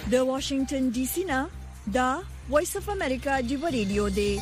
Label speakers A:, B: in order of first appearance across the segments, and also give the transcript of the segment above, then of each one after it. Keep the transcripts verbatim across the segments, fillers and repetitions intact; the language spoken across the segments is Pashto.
A: د واشنگټن ډي سي نه دا وایس اف امریکا دی ریډیو دی.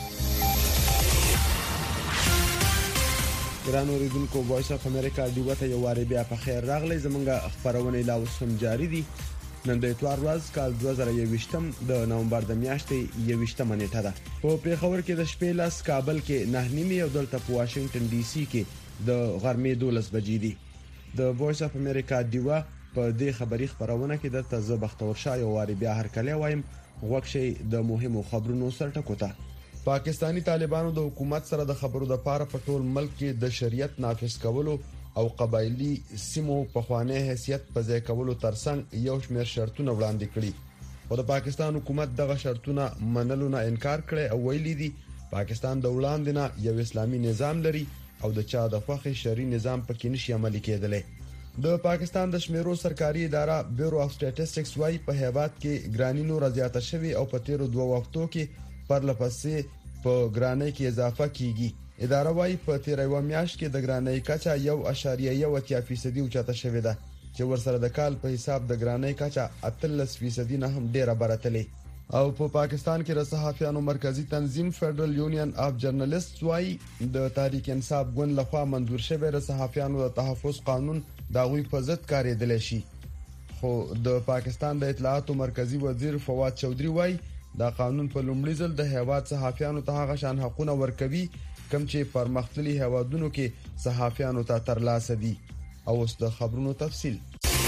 B: ګران اوریدونکو وایس اف امریکا دی وته یو واری بیا په خیر راغلی. زمونږه خبرونه لا اوس هم جاری دي. نن د اتوار ورځ کال دوه زره یوویشتم د نومبر د میاشتې یوویشتمه نیټه ده. په پیښور کې د شپې لاس، کابل کې نه نیمه او دلته په واشنگټن ډي سي کې د غرمې دولس بجې دي. د وایس اف امریکا دیوا په دې خبري خبرونه کې د تازه بختور شای او واری بیا هر کله وایم غوښ شي د مهمو خبرونو سرټکو ته. پاکستانی طالبانو د حکومت سره د خبرو د پاره په ټول ملک کې د شریعت نافذ کولو او قبایلی سیمو په خوانه حیثیت په ځای کولو ترڅنګ یو شمېر شرطونه وړاندې کړي. خو د پاکستان حکومت دغه شرطونه منلو نه انکار کړي او ویلي دي پاکستان د وړاندې نه یو اسلامي نظام لري او د چا د خوخي شری نظام پکې نشي عملي کېدلی. د پاکستان د شمیرو سرکاري اداره بیورو اف سټیټسټکس وايي په هیواد کې ګرانی نور زیاته شوی او په تیرو دوه وختو کې پرلپسې په ګرانی کې اضافه کیږي. اداره وايي په تیر یو میاشت کې د ګرانی کچا یو اشاریه یو اتیا فیصدي اوچته شوې ده چې ورسره د کال په حساب د ګرانی کچا اتلس فیصدي نه هم ډیره برتلې. او په پاکستان کې د صحافیانو مرکزی تنظیم فدرل یونین اف جرنالست وايي د تحریک انصاف ګوند لخوا منظور شوی د صحافیانو د تحفظ قانون دا غوي په ضد کارېدل شي. خو د پاکستان د اطلاعاتو مرکزی وزیر فواد چودري وايي دا قانون په لومړي ځل د هیواد صحافیانو ته هغه شان حقونه ورکوي کوم چې پرمختللي هیوادونو کې صحافیانو ته ترلاسه دي. او اوس د خبرونو تفصیل.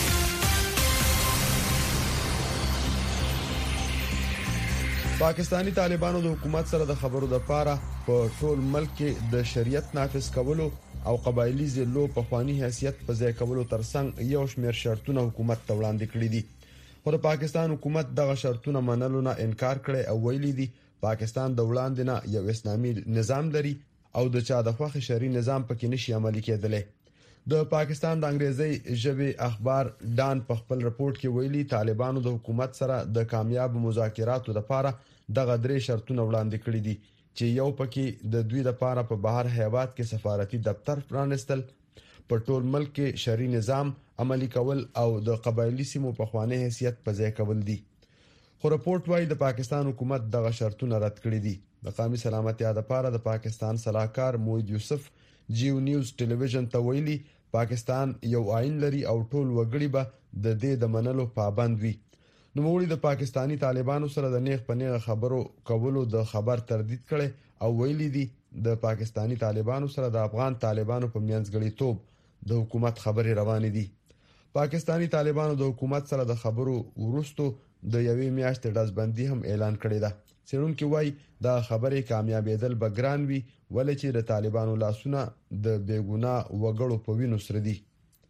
B: پاکستانی طالبانو د حکومت سره د خبرو د پاره په ټول ملک کې د شریعت نافذ کولو او قبایلی ضلعو په خواني حیثیت په ځای کولو ترڅنګ یو شمېر شرطونه حکومت ته وړاندې کړي دي. خو د پاکستان حکومت دغه شرطونه منلو نه انکار کړي او ویلي دي پاکستان د وړاندې نه یو اسلامي نظام لري او د چا د خوخي شری نظام پکې نشي عملي کېدلی. د پاکستان د انګریزي ژبې اخبار ډان په خپل رپورت کې ویلي طالبانو د حکومت سره د کامیاب مذاکراتو لپاره دغه درې شرطونه وړاندې کړي دي چې یو پکې د دوی لپاره په بهر هیواد کې سفارتي دفتر پرانستل، په ټول ملک کې شری نظام عملي کول او د قبایلی سیمو په خوانه حیثیت په ځای کول دي. خو رپورت وايي د پاکستان حکومت دغه شرطونه رد کړي دي. د قومي سلامتیا لپاره د پاکستان صلاحکار موید یوسف جیو نیوز ټلویزیون ته ویلي پاکستان یو آئین لري او ټول وګړي به د دې د منلو پابند وي. نو موږ د پاکستانی طالبانو سره د نیغ په نیغه خبرو کولو د خبر تردید کړي او ویلي دي د پاکستانی طالبانو سره د افغان طالبانو په منځګړیتوب د حکومت خبري روانې دي. پاکستانی طالبانو د حکومت سره د خبرو ورستو د یوې میاشتې ډزبندي هم اعلان کړی ده. څېړونکي وايي دا خبرې کامیابېدل به ګران وي ولې چې د طالبانو لاسونه د بیګناه وګړو په وینو سره دي.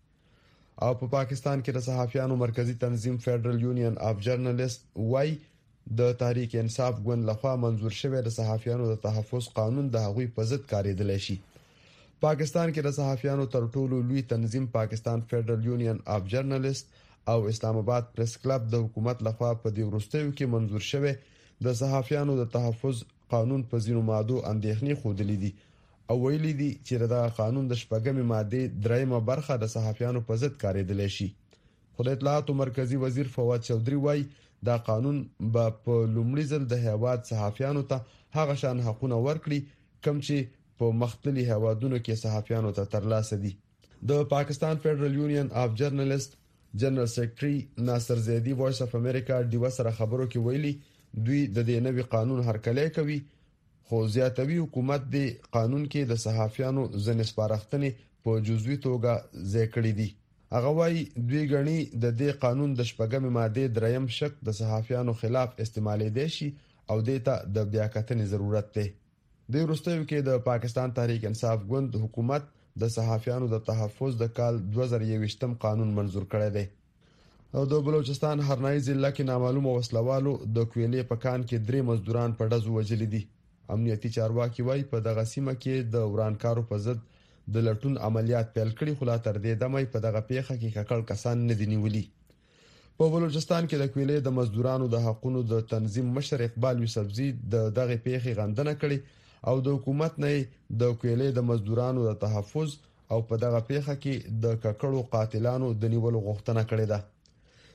B: او په پا پاکستان کې د صحافیانو مرکزی تنظیم فدرل یونین اف جرنالست وايي د تحریک انصاف ګوند لخوا منظور شوی د صحافیانو د تحفظ قانون د هغوی په ضد کارېدل شي. پاکستان کې د صحافیانو تر ټولو لوی تنظیم پاکستان فدرل یونین اف جرنالست او اسلام آباد پریس کلب د حکومت لخوا په دې وروستیو کې منظور شوی د صحافیانو د تحفظ قانون په ځینو مادو اندېښنې خوده دي او ویلي دي چې دا قانون د شپږمې ماده درېمه برخه د صحافیانو په ضد کارېدل شي. خو د اطلاعاتو مرکزی وزیر فواد چودري وايي دا قانون به په لومړي ځل د هیواد صحافیانو ته هغه شان حقونه ورکړي کوم چې په مختلفي هیوادونو کې صحافیانو ته ترلاسه دي. د پاکستان فدرل یونین اف جرنالست جنرال سیکریټري ناصر زیدی وایس اف امریکا دیو سره خبرو کې ویلي دوی د دې نوي قانون هرکلی کوي خو زیاتوي حکومت د قانون کې د صحافیانو ځنې سپارښتنې په جزوي توګه ځای کړې دي. هغه وايي دوی غني د دې قانون د شپږمې ماده دریم شق د صحافیانو خلاف استعمالېدای شي او دته د بیاکتنې ضرورت دی. د وروستیو کې د پاکستان تحریک انصاف ګوند حکومت د صحافیانو د تحفظ د کال دوه زره یوویشتم قانون منظور کړی دی. او د بلوچستان هرنای ضلع کې نامعلومه وسلوالو د کویلې په کان کې درې مزدوران په ډزو وژلي دي. امنیتي چارواکي وايي په دغه سیمه کې د ورانکارو په ضد د لټون عملیات پیل کړي خو لا تر دې دمه په دغه پیښه کې ککړ کسان نه دي نیولي. په بلوچستان کې د کویلې د مزدورانو د حقوقو د تنظیم مشر اقبال یوسفزي د دغه پیښې غندنه کړي او د حکومت نه د کویلې د مزدورانو د تحفظ او په دغه پیښه کې د ککړو قاتلانو د نیولو غوښتنه کړې ده.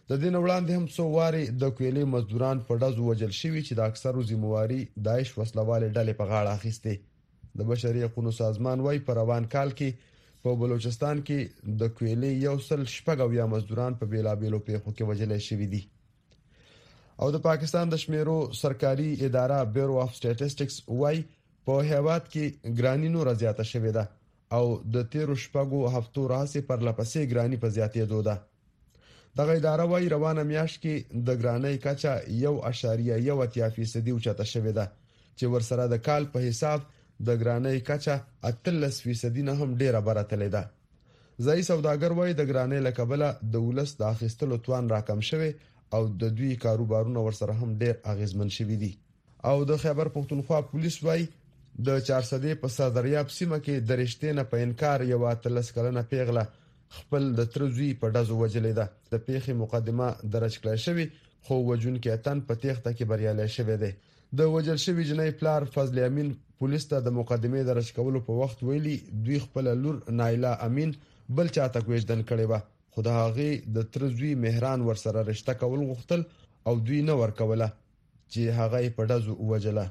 B: د دین وړاندې هم څو واري د کویلې مزدوران په ډزو وجل شوي چې د اکثرو ذمہواری داعش وسلواله ډلې په غاړه اخیسته. د بشري حقوقو سازمان وايي په روان کال کې په بلوچستان کې د کویلې یو سل شپږ اویا مزدوران په بیلابیلو پیښو کې وجل شوي دي. او د پاکستان د شمیرو سرکاري اداره بیورو اف سټیټسټکس وايي په هیواد کې ګرانی نور زیاته شوې ده او د تیرو شپږو هفتو راځي پر لپسې ګرانی په زیاتېدو ده. دغه اداره وايي روانه میاشت کې د ګرانۍ کچه یو اعشاریه یو اتیا فیصدي اوچته شوې ده چې ورسره د کال په حساب د ګرانۍ کچه اتلس فیصدي نه هم ډیره براتلې ده. ځای سوداګر وايي د ګرانۍ لکبله د ولس د اخیستلو توان راکم شوی او د دوی کاروبارونه ورسره هم ډیر اغیزمن شوي دي. او د خیبر پښتونخوا پولیس وايي د چارسدې په صدریاب سیمه کې د رښتینه په انکار یو اتلس کلنه پیغله خپل د ترزوی په ډزو وجلې ده. د پیښې مقدمه درج کړای شوی خو وجون کې اتن په تېښته کې بریالي شوی دی. د وجل شوی جنۍ پلار فضل امین پولیس ته د مقدمې درج کولو په وخت ویلي دوی خپل لور نایلا امین بل چاته کوژدن کړي و خو د هغه د ترزوی مهران ورسره رشتہ کول غوښتل او دوی نه ورکوله چې هغه په ډزو وجله.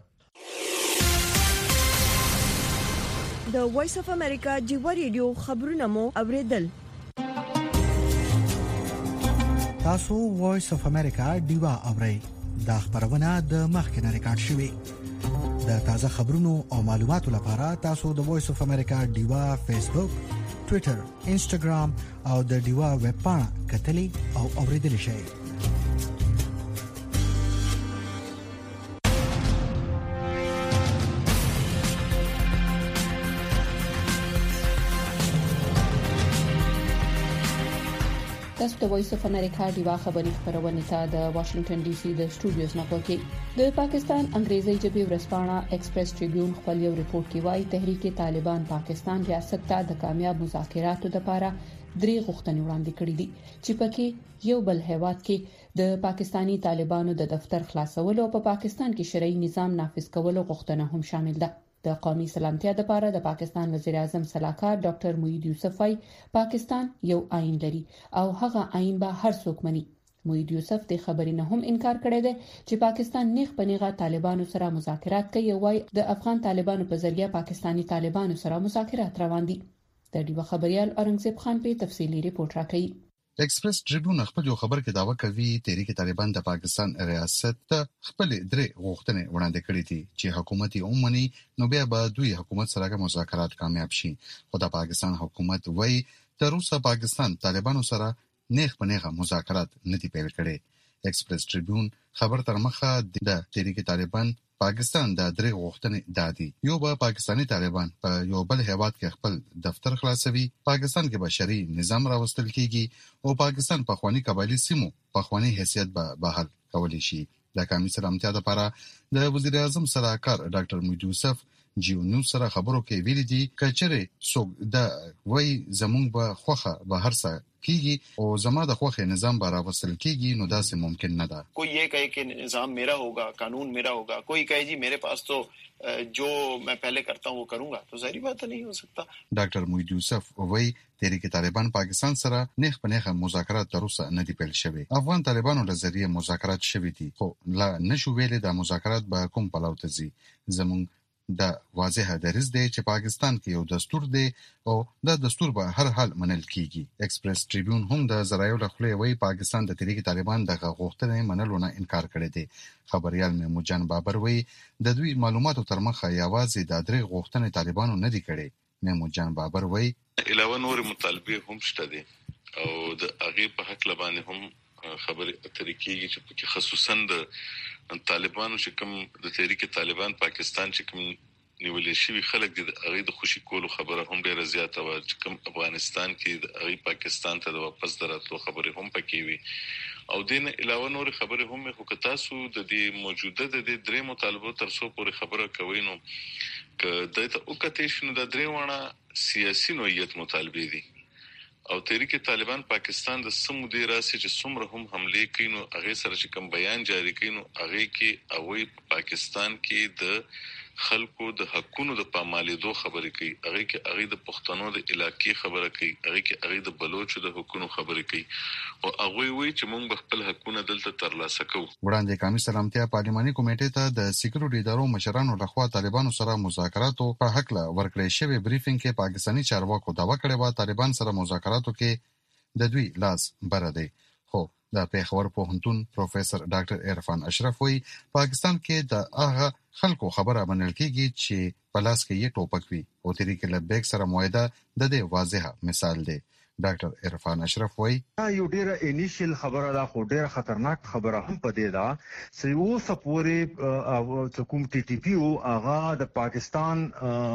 A: د وایس اف امریکا جیو ریډیو خبرونه مو اوریدل.
C: تاسو وایس اف امریکا دیوا اورئ. دا خبرونه د مخکنه ریکارډ شوې. د تازه خبرونو او معلوماتو لپاره تاسو د وایس اف امریکا دیوا فیسبوک، ټوئیټر، انسټاګرام او د دیوا ویب پاڼه کتلی او اوریدل شئ.
D: تاسو د وایس اف امریکا دیوا خبري خبرونه ته د واشنگټن ډي سي د سټوډیوز نه کوي. د پاکستان انګریزي ژبې ورځپاڼه ایکسپریس ټریبیون خپل یو ریپورت کې وايي تحریک طالبان پاکستان ریاست ته د کامیاب مذاکراتو لپاره درې غوښتنې وړاندې کړې دي چې پکې یو بل هیواد کې د پاکستانی طالبانو د دفتر خلاصولو او په پاکستان کې شرعي نظام نافذ کولو غوښتنه هم شامل ده. د قومي سلامتیا لپاره د پاکستان وزیر اعظم صلاحکار ډاکټر موحید یوسف وايي پاکستان یو آئین لري او هغه آئین به هر څوک مني. موحید یوسف د خبرې نه هم انکار کړی دی چې پاکستان نیغ په نیغه طالبانو سره مذاکرات کوي او وايي د افغان طالبانو په ذریعہ پاکستانی طالبانو سره مذاکرات روان دي. د دې خبريال اورنګزیب خان په تفصیلی ریپورت راکړي.
E: ایکسپریس ټریبیون خپل یو خبر کې داوا کوي تحریک طالبان د پاکستان ریاست ته خپل درې غوښتنې وړاندې کړې دي چې حکومت یې اومني نو بیا به دوی حکومت سره مذاکرات کامیاب شي. خو د پاکستان حکومت وايي تر اوسه پاکستان طالبانو سره نیغ په نیغه مذاکرات نه دي پیل کړي. ایکسپریس ټریبیون خبر تر مخه د تحریک طالبان پاکستان د درې غوښتنې دادي. یو به پاکستانی طالبان په یو بل هیواد کې خپل دفتر خلاصوي، پاکستان کې به شرعي نظام راوستل کیږي او پاکستان په خواني قبایلی سیمو په خواني حیثیت به بحال کولی شي. د قومي سلامتیا لپاره د وزیر اعظم صلاحکار ډاکټر موحید یوسف جیو نیوز سره خبرو کې ویلي دي کچره څوک د وای زمونږ به خوخه به هر څه کیږي او زما د خوخه نظام به راوستل کیږي نو داسې ممکن نه ده.
F: کوئی یہ کہے کہ نظام میرا ہوگا، قانون میرا ہوگا، کوئی کہے جی میرے پاس تو جو میں پہلے کرتا ہوں وہ کروں گا، تو ظاہری بات نہیں ہو سکتا.
E: ډاکټر موحید یوسف وای تحریک طالبان پاکستان سره نیغ په نیغه مذاکرات تر اوسه نه دي پیل شوي. افغان طالبانو له ذریعہ مذاکرات شوي دي خو لا نشو ویلې د مذاکرات به کوم پلاو ته ځي. زمونږ دا واضحه دریځ دی چې پاکستان کې یو دستور دی او دا دستور به هر حال منل کیږي. ایکسپریس ټریبیون هم د زرایو له خولې وایي پاکستان د تحریک طالبان د غوښتنې منلو نه انکار کړی دی. خبريال محمود جان بابر وایي د دوی معلوماتو تر مخه یوازې د درې غوښتنې طالبانو نه دي کړي. محمود جان بابر وایي
G: علاوه نور مطالبه هم شته دي او د هغه په حق لبانې هم خبري اترې کیږي چې په خصوصا د طالبانو چې کوم د تحریک طالبان پاکستان چې کوم نیولې شوی خلک د هغه د خوشي کولو خبره هم ډیره زیاته و چې کوم افغانستان کې د هغه پاکستان ته د واپس دراتلو خبره هم پکې وي او دین علاوه نور خبره هم خو که تاسو د دې موجوده د درې مطالبه تر څو پورې خبره کوي نو ک د ته او کته شنو د درې وانه سیاسي نوعیت مطالبه دي او تحریک طالبان پاکستان د سمو دی راسي چې څومره هم حمله کینو هغه سره چې کوم بیان جاری کینو هغه کې اوی پاکستان کې د خلکو د حقونو د پامالېدو خبرې کوي، هغه کې هغه د پښتنو د علاقې خبره کوي، هغه کې هغه د بلوچو د حقونو خبرې کوي او هغه وایي چې موږ خپل حقونه دلته ترلاسه کوو.
E: وړاندې قومي سلامتیا پارلماني کمیټې ته د سکیورټي ادارو مشرانو لخوا طالبانو سره مذاکراتو په حق لا ورکړې شوی بریفینګ کې پاکستاني چارواکو دعوا کړې و طالبان سره مذاکراتو کې د دوی لاس بره دی. خو د پیښور پوهنتون پروفیسور ډاکټر عرفان اشرف وایي پاکستان کې د هغه خلکو خبره منل کېږي چې په لاس کې یې ټوپک وي او طریق لبیک سره معاهده د دې واضحه مثال دی. ډاکټر عرفان اشرف وایي
H: دا یو ډیره انیشل خبره ده، خو ډیره خطرناک خبره هم پدې ده چې اوس پورې کوم ټي ټي پی او هغه د پاکستان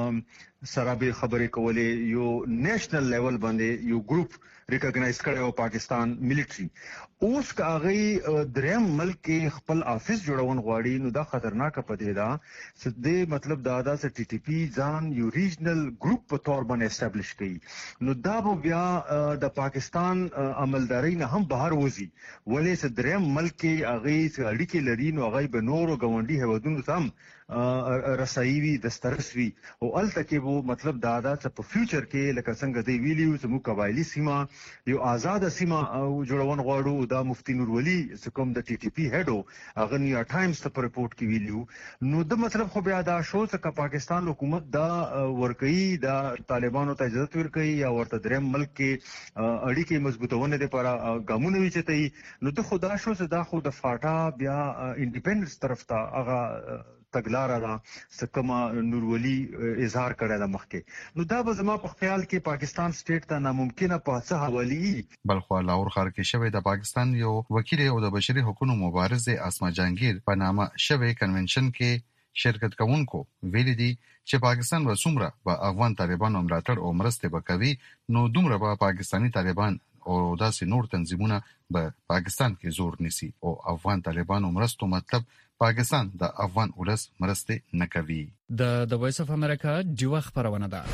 H: سره به خبرې کولې یو نېشنل لیول باندې یو ګروپ ریکګنایز کړي او پاکستان ملټری اوس کاغي دریم ملک کې خپل افیس جوړون غواړي، نو دا خطرناک پدې ده چې د مطلب دا دا چې ټي ټي پی ځان یو ریجنل ګروپ په تور باندې اسټابلیش کړي، نو دا به بیا د پاکستان عملداري نه هم بهر وځي، ولې چې دریم ملک کې هغه اړیکې لري، نو هغه به نور غونډي هودونو تم رسایوي دسترسوي او الته کې وو مطلب دا دا چې په فیوچر کې لکه څنګه دی ویلیو چې مو قبایلی سیمه یو آزاد سیمه جوړون غواړو. دا مفتی نور ولی کوم د ټي ټي پی هډو هغه نیو ټایمز ته رپورټ کې ویلیو، نو د مطلب خو بیا دا شو چې پاکستان حکومت دا ورکوي دا طالبانو ته اجازه ورکوي یا ورته دریم ملک کې اړیکې مضبوطونه لپاره ګامونه وچتای، نو د خدا شو چې دا خو د فاټا بیا انډیپندنس طرف ته هغه تګلاره دا سکما نورولي اظهار کړی دا مخکې، نو دا به زما په خیال کې پاکستان سټیټ ته ناممکنه په څه حوالی.
E: بلخو لاهور ښار کې شوی د پاکستان یو وکیل او د بشري حقوقو مبارز اسما جهانگیر په نامه شوی کنونشن کې شرکت کوونکو ویلي دي چې پاکستان به څومره به افغان طالبانو ملاتړ او مرسته وکوي، نو دومره به پاکستانی طالبان او داسې نور تنظیمونه به پاکستان کې زور نیسي او افغان طالبانو مرستو مطلب پاکستان د افغان ولس مرسته نه کوي.
I: د د وایس اف امریکا ډیوه خبرونه ده.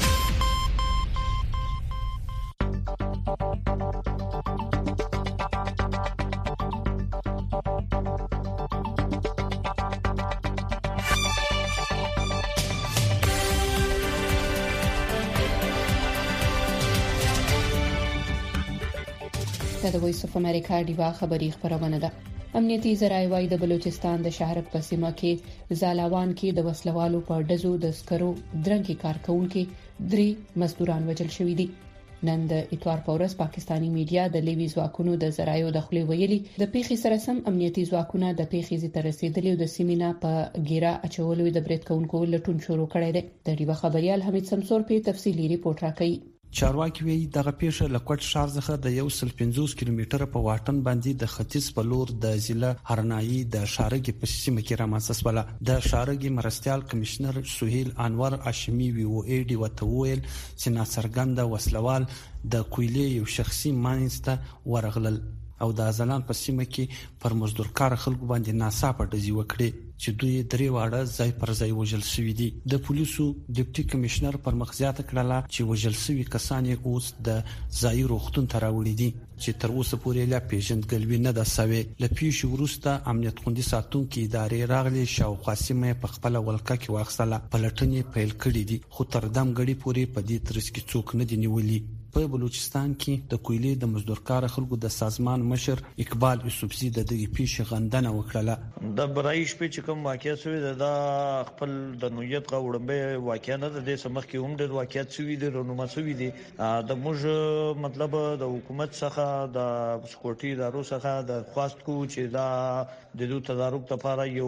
D: د وایس اف امریکا ډیوه خبری خبرونه ده. امنیتي ذرایع وايي د بلوچستان د شهرک په سیمه کې زالاوان کې د وسلوالو په ډزو د سکرو درنګي کارکونکو درې مزدوران وژل شوي دي. نن د اتوار په ورځ پاکستانی میډیا د لیوي ځواکونو د ذرایعو د خلې ویلي د پیښې سره سم امنیتي ځواکونه د پیښې زیات رسیدلي د سیمینا په ګیرا اچولو د بریټ کونکو لټون شروع کړی دی. د ډیوه خبريال حمید سمسور په تفصیلی ریپورت راکړي.
J: چارواکي وی دغه پیښه لکوټ ښار څخه د یو سل پنځوس کیلومتره په واټن باندې د ختیځ په لور د ضلع هرنایي د شارګي په سیمه کې رامنځته شوه. د شارګي مرستيال کمشنر سهیل انور هاشمي وی او ای ډي وتویل چې ناڅرګنده وسلوال د کویلې یو شخصي مانسته ورغلل او د ازلان په سیمه کې پر مزدورکار خلکو باندې ناڅاپه ډزې وکړې چې دوی درې واړه ځای پر ځای وژل شوي دي. د پولیسو ډیپټي کمشنر پر مخزیاته کړله چې وژل شوي کسان یې اوس د ځای روغتون ته راوړي دي چې تر اوسه پورې لا پیژندګلوي نه ده سوې. له پیښې وروسته امنیت خوندي ساتونکو ادارې راغلي شاوخوا سیمه په خپل ولکه کې واخصله پلټنې پیل کړې دي، خو تر دم غړي پورې په دې ترڅ کې څوک نه دي نیولي. په بلوچستان کې د کویلې د مزدورکار خلکو د سازمان مشر اقبال یوسفزي د دغه پیښې غندنه وکړه.
K: د برایش په چکم واقعیت شوی دا خپل د نویت غوړمبه واقعیا نه د سمخ کې هم د واقعیت شوی د رونما شوی دي. د موږ مطلب د حکومت څخه د سکیورټي ادارو څخه د خواست کو چې دا د دوی تدارک لپاره یو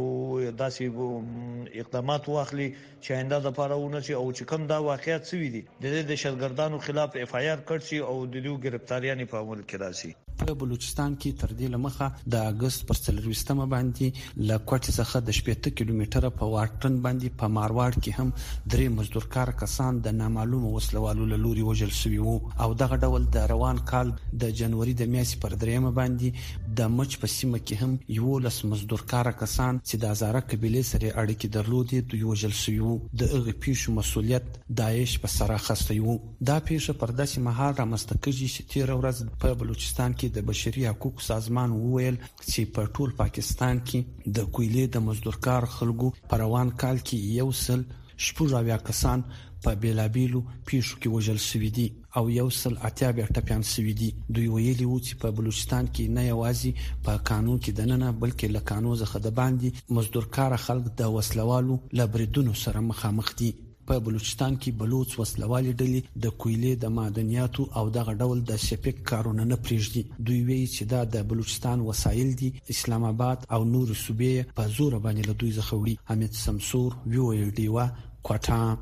K: داسې اقدامات واخلي چې آینده لپاره ونه شي او چې کوم دا واقعیت شوی دي د دې د شرګردانو خلاف اف آی آر کړي او د دوی گرفتاریانه په عمل کې راشي.
J: په بلوچستان کې تر دې لمخه د اگست پر څلرويشتمه باندې ل کوټ څخه د شپږ کیلومتره په واټن باندې په مارواړ کې هم درې مزدورکار کسان د نامعلومه وسلوالو له لوري وژل شوي وو او دغه ډول د روان کال د جنوري د میاشتې پر دریمه باندې د مچ په سیمه کې هم یو لس مزدورکار کسان چې د هزاره قبیلې سره اړیکې درلودې دوی وژل شوي وو. د هغه پیښو مسولیت داعش په سر اخیستی وو. دا پیښه پر داسې مهال رامنځته کیږي چې تیر ورځ په بلوچستان کې کې د بشري حقوقو سازمان وویل چې په ټول پاکستان کې د کویلې د مزدورکار خلکو په روان کال کې یو سل شپږ اویا کسان په بیلابیلو پیښو کې وژل شوي دي او یو سل اتیا بیا ټپیان شوي دي. دوی ویلي وو چې په بلوچستان کې نه یوازې په قانون کې دننه بلکې له قانون څخه د باندې مزدورکار خلک د وسلوالو لبریدونو سره مخامخ دي. په بلوچستان کې بلوچ وسلوالي ډلې د کویلې د معدنیاتو او دغه ډول د شپک کارونه نه پریږدي. دوی وایي چې دا د بلوچستان وسایل دي. اسلام آباد او نور صوبې په زور باندې له دوی څخه وړي. حمید سمسور ویو ای ډیوا کوټا.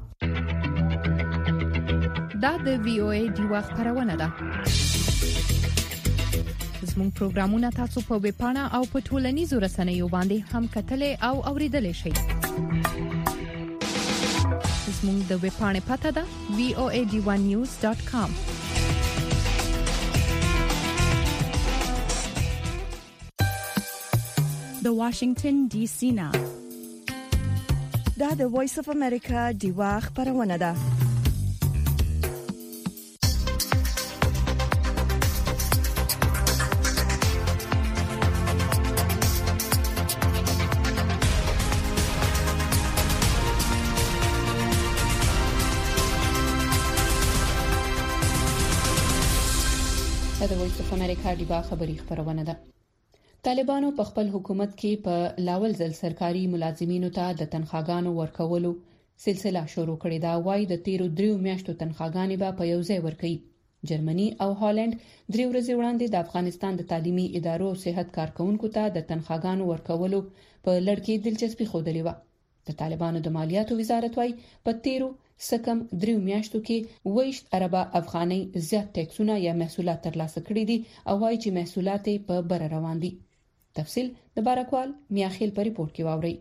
L: دا د وی او ای ډیوا خبرونه ده. زموږ پروګرامونه تاسو په ویب پاڼه او په ټولنیزو رسنیو باندې هم کتلې او اوریدلای شئ. زموږ د ویب پاڼې پته ده وی او ای ډی ون نیوز ډاټ کام.
A: د واشنگټن ډي سي نه دا د وایس اف امریکا ډیوا خبرونه ده.
D: د وایس اف امریکا ډیوا خبری خبرونه ده. طالبانو په خپل حکومت کې په لاول ځل سرکاري ملازمینو ته د تنخواګانو ورکولو سلسله شروع کړې ده. وايي د تیرو دریو میاشتو تنخواګانې به په یو ځای ورکړي. جرمني او هالند درې ورځې وړاندې د افغانستان د تعلیمي ادارو او صحت کارکونکو ته د تنخواګانو ورکولو په لړ کې دلچسپي ښودلې و. د طالبانو د مالیاتو وزارت وايي په تیرو سکم دریو میاشتو کې ویشت اربه افغاني زیات ټیکسونه یا محصولات ترلاسه کړي دي او وايي چې محصولات په بر روان دي. تفصیل د بارکوال میاخیل په ریپورت کې واوري.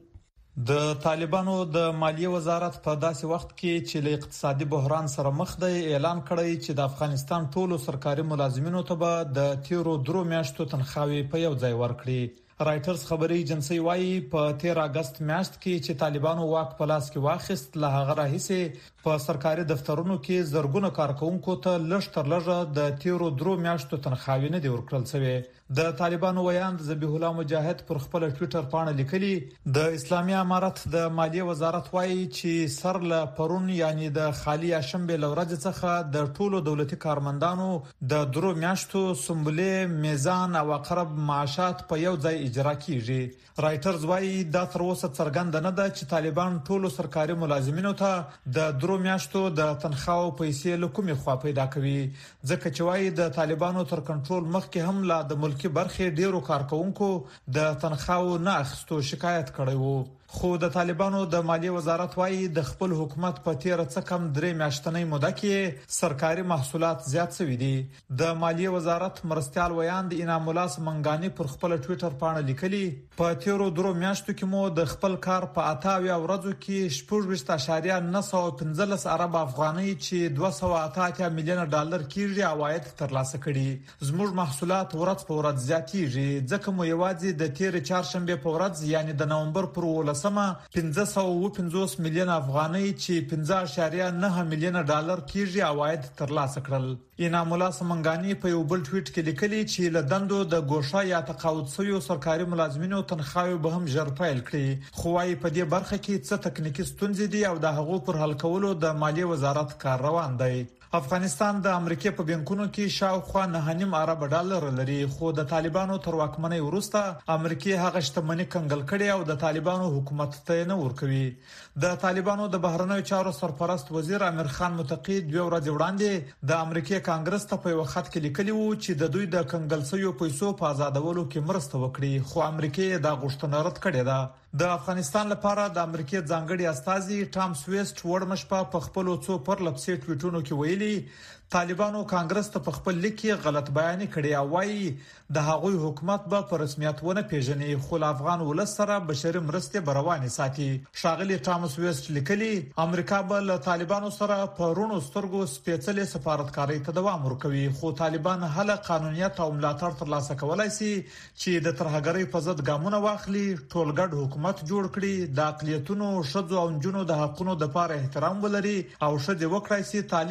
M: د طالبانو د مالیه وزارت په داسې وخت کې چې له اقتصادي بحران سره مخ دی اعلان کړی چې د افغانستان ټولو سرکاري ملازمینو ته به د تیرو درو میاشتو تنخواوي په یو ځای ورکړي. رائټرز خبري ایجنسی وايي په تیر اگست میاشت کې چې طالبانو واک په لاس کې واخیست له هغه راهیسې په سرکاري دفترونو کې زرګونه کارکونکو ته لږ تر لږه د تیرو درو میاشتو تنخواوي نه دی ورکړل شوی. د طالبانو ویاند ذبیح الله مجاهد پر خپل ټوئیټر باندې لیکلي د اسلامي امارت د مالیه وزارت وايي چې سر له پرون یعنی د خالی شنبه لورځ څخه د ټولو دولتي کارمندانو د درو میاشتو سمبولې میزان او اقرب معاشات په یو ځای اجرا کیږي. رائټرز وايي دا تر اوسه څرګند نه ده چې طالبان ټولو سرکاري ملازمینو ته د درو میاشتو د تنخواو پیسې له کومې خوا پیدا کوي ځکه چې وايي د طالبانو تر کنټرول مخکې هم لا د ملکی برخې ډیرو کارکونکو د تنخواو نه اخستو شکایت کړی وو. خو د طالبانو د مالیه وزارت وايي د خپل حکومت په تیر څه کم درې میاشتنۍ موده کې سرکاري محصولات زیات شوي دي. د مالیه وزارت مرستيال ویاند انعام الله سمنګانی پر خپل ټوئیټر باندې لیکلي په تیرو درو میاشتو کې مو د خپل کار په اتاویا ورځو کې شپږ ویشت اشاریه نه سو پنځلس ارب افغاني چې دوه سوه اته میلیون ډالر کیږي عواید ترلاسه کړي. زموږ محصولات ورځ په ورځ زیاتیږي ځکه مو یوازې د تیر چهارشنبه په ورځ یعنی د نومبر پر ولسمه پنځه سوه پنځوس میلیون افغاني چې پنځه اشاریه نه میلیون ډالر کیږي عواید ترلاسه کړل. انعام الله سمنګانی په یو بل ټویټ کې لیکلي چې لدندو د ګوښه یا تقاعد شویو سرکاري ملازمینو تنخواوي به هم ژر پیل کړي. خو وايي په دې برخه کې څه تکنیکی ستونزې دي او د هغو پر حل کولو د مالیه وزارت کار روان دی. افغانستان د امریکا په بانکونو کې شاوخوا نه نیم ارب ډالر لري خو د طالبانو تر واکمنۍ وروسته امریکا هغه شتمنۍ کنګل کړي او د طالبانو حکومت ته نه ورکوي. د طالبانو د بهرنیو چارو سرپرست وزیر امیر خان متقی دوه ورځې وړاندې د امریکا کانګرس ته په یو خط کې لیکلی وو چې د دوی د کنګل شویو پیسو په آزادولو کې مرسته وکړي خو امریکا دا غوښتنه رد کړې ده. د افغانستان لپاره د امریکا ځانګړي استازي ټام سويست وړمشپه په خپل څو پر لپسې ټویټونو کې ویلي طالبانو کانګرس ته په خپل لیک کې غلط بیان کړی او وايي د هغوی حکومت به په رسمیت ونه پیژني خو افغان ولس سره بشري مرسته برواني ساتي. شاغلي ټام سويست لیکلي امریکا به له طالبانو سره په رونو سترګو سپېڅلې سفارتکاري ته دوام ورکوي خو طالبان هله قانونیت او ملاتړ ترلاسه کولای شي چې د ترهګرۍ په ضد ګامونه واخلي ټولګډ حکومت جوړ کړي د اقلیتونو شذو او جنونو د حقونو د لپاره احترام ولري او شذ وکړای شي تعلیم او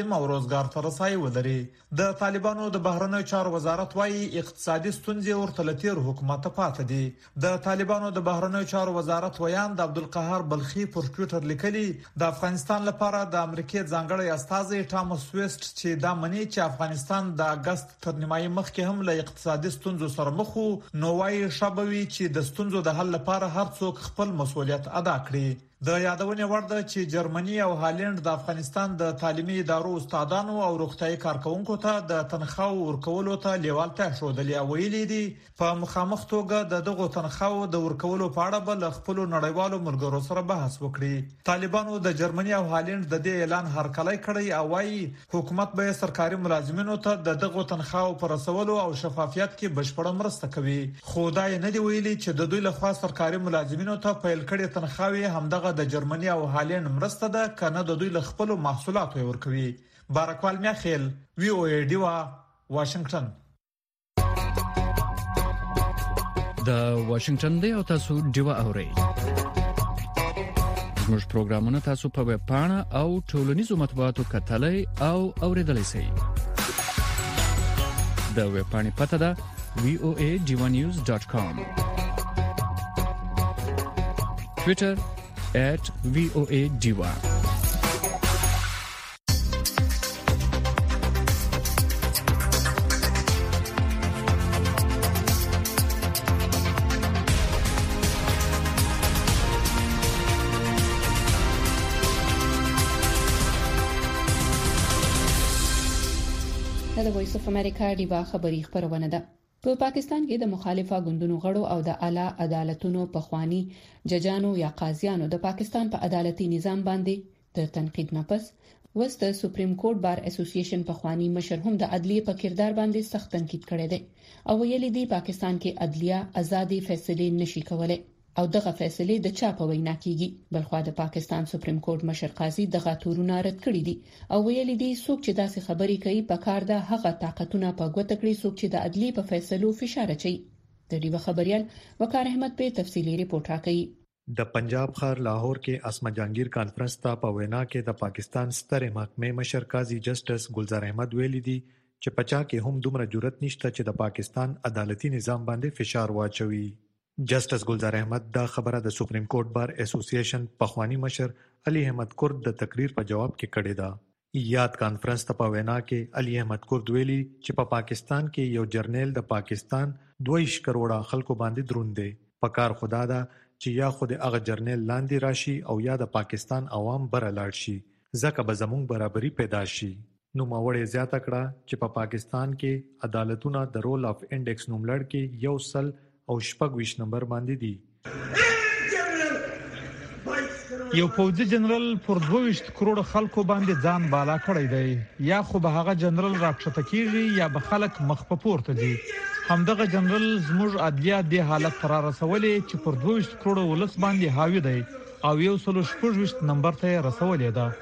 M: روزګار ته رسایي ولري. د طالبانو د بهرنیو چارو وزارت وايي اقتصادي ستونزې ورته لتیر حکومت پاتې دي. د طالبانو د بهرنیو چارو وزارت ویان د عبدالقهار بلخي پر ټوئیټر لیکلي د افغانستان لپاره د امریکای ځانګړی استازي ټامس ویسټ چې دا مني چې افغانستان د اگست تر نیمایي مخکې هم له اقتصادي ستونزو سره مخ وو، نو وايي شابوي چې د ستونزو د حل لپاره هر څوک خپل مسؤلیت ادا کړي. د یادونې وړ ده چې جرمني او هالند د افغانستان د تعلیمي ادارو استادانو او روغتيایي کارکونکو ته د تنخواو ورکولو ته لیوالتیا ښودلې او ویلي دي په مخامخ توګه د دغو تنخواو د ورکولو په اړه بل خپل نړیوالو ملګرو سره بحث وکړي. طالبانو د جرمني او هالند د دې اعلان هرکلی کړی او وايي حکومت به سرکاري ملازمینو ته د دغو تنخواو پر رسولو او شفافیت کې بشپړه مرسته کوي. خدای نه دی ویلي چې د دوی لخوا سرکاري ملازمینو ته پیل کړي تنخواوي همدغه د جرمني او هالند مرسته ده کنه د دوی له خپل محصولاتو ورکوي. بارکوال میاخیل وی او ای ډیوا واشنگټن.
I: د واشنگټن دی او تاسو ډیوا اورئ. زموږ پروګرامونه تاسو په ویب پاڼه او ټولنیزو مطبوعاتو کتلای او اوریدلای شئ. د ویب پاڼې پته ده وی او ای ډیوا نیوز ډاټ کام. ټوئیټر at V O A Diva.
D: د وایس اف امریکا دیوا خبری خبرونه ده. په پاکستان کې د مخالفه ګوندونو غړو او د اعلی عدالتونو په خواني ججانو یا قاضیانو د پاکستان په عدالتي نظام باندې د تنقید نه پس وس د سپریم کورټ بار اسوسییشن په خواني مشر هم د عدلیه په کردار باندې سخت تنقید کړی دی او ویلي دی پاکستان کې عدلیه ازادي فیصله نشي کولای او دغه فیصله د چا په وینا کیږي. بلخو د پاکستان سپریم کورټ مشر قاضي دغه تورونه رد کړی دي او ویلي دی څوک چې داسې خبرې کوي په کار ده هغه طاقتونه په ګوته کړی څوک چې د عدلیه په فیصلو فشار اچي. د دیو خبريال وقار احمد په تفصیلی ریپورت راکړي.
N: د پنجاب ښار لاهور کې اسما جهانگیر کانفرنس ته په وینا کې د پاکستان ستر محکمې مشر قاضي جسټس ګلزار احمد ویلي دی چې پچا کې هم دومره جرأت نشته چې د پاکستان عدالتي نظام باندې فشار واچوي. جسټس ګلزار احمد دا خبره د سپریم کورټ بار اسوسییشن پخوانی مشر علي احمد کورد د تقریر په جواب کې کړې ده. یاد کانفرنس ته په وینا کې علي احمد کورد ویلي چې په پا پاکستان کې یو جرنیل د پاکستان دویش کروڑه خلکو باندې دروند دی. پکار خدا دا چې یا خود هغه جرنیل لاندې راشي او یا د پاکستان عوام بره لاړ شي ځکه به زموږ برابرۍ پیدا شي. نو ماوړې زیاته کړه چې په پا پاکستان کې عدالتونه د رول اف انډیکس نوملړ کې یو سل او شپږ ویش نمبر باندې دي.
M: یو پوځي جنرال پر دوه کروڑ خلکو باندې ځان بالا کړی دی یا خو به هغه جنرال راکښته کیږي یا به خلک مخ په پورته دي. همدغه جنرال زموږ عدلیه د حالت تر رسولې چې پر دوه کروڑ ولس باندې حاوی دی او یو سل شپږ ویش نمبر ته رسولې ده.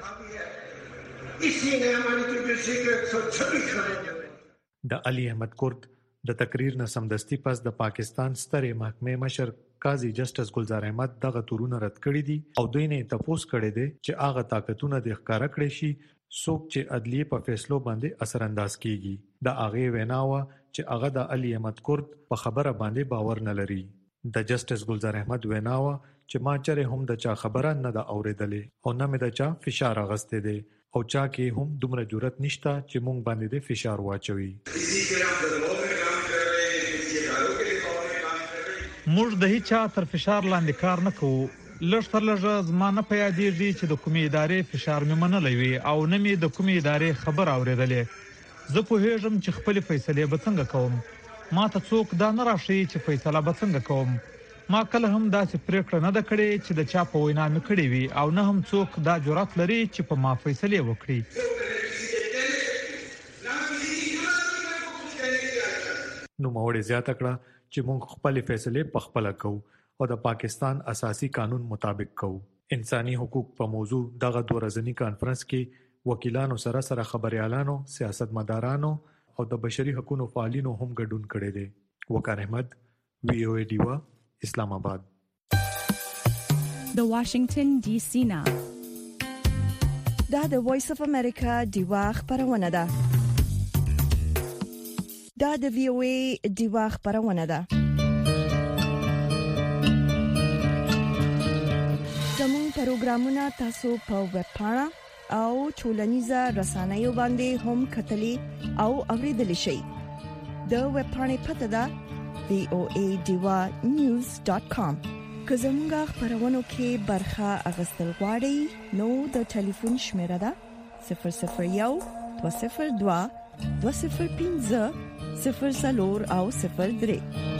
N: د علي احمد کورد د تقریر نه سمدستي پس د پاکستان سترې محکمې مشر قاضي جسټس ګلزار احمد دغه تورونه رد کړی دي او دوی نه تپوس کړی دی چې هغه طاقتونه د ښکارا کړی شي څوک چې عدلیه په فیصلو باندې اثر انداز کیږي. د هغه ویناوه چې هغه د علي احمد کورد په خبره باندې باور نه لري. د جسټس ګلزار احمد ویناوه چې ما چره هم د چا خبره نه ده اوریدلې او نه مې د چا فشار اغسته دي او چا کې هم دومره جرأت نشته چې مونږ باندې د فشار واچوي.
M: موږ د هیڅ تر فشار لاندې کار نه کوو. لږ تر لږه زمانه په یادېږي چې د کومې ادارې فشار مې منلې وي او نه مې د کومې ادارې خبر اورېدلې. زه پوهېږم چې خپل فیصله به څنګه کوم. ما ته څوک دا نه راشي چې فیصله به څنګه کوم. ما کله هم داسې پریکړه نه ده کړې چې د چا په وینا مې کړې وي او نه هم څوک دا جرأت لري چې په ما فیصله وکړي.
N: نو موري زیاته کړه چې موږ خپل فیصله په خپل کوو او د پاکستان اساسي قانون مطابق کوو. انساني حقوق په موضوع دغه دوه ورځنی کانفرنس کې وکیلانو سره سره خبريالانو، سیاستمدارانو او د بشري حقوقو فعالینو هم ګډون کړی دی. وقار احمد، وی او ای ډیوا، اسلام آباد.
A: د واشنگټن ډي سي نه دا د وایس اف امریکا دیوا خبرونه ده. دا د وی او ای دیوا خبرونه ده. زموږ پروګرامونه تاسو په ویب پاڼه او ټولنیزه رسنیو باندې هم کتلی او اوریدلی شئ. د ویب پاڼې پته ده وی او ای دیوا نیوز ډاټ کام. که زموږ خبرونو کې برخه اغستل غواړئ نو د ټلیفون شمیره ده صفر صفر یو دوه صفر دوه دوه صفر پنځه صفر څلور او صفر درې.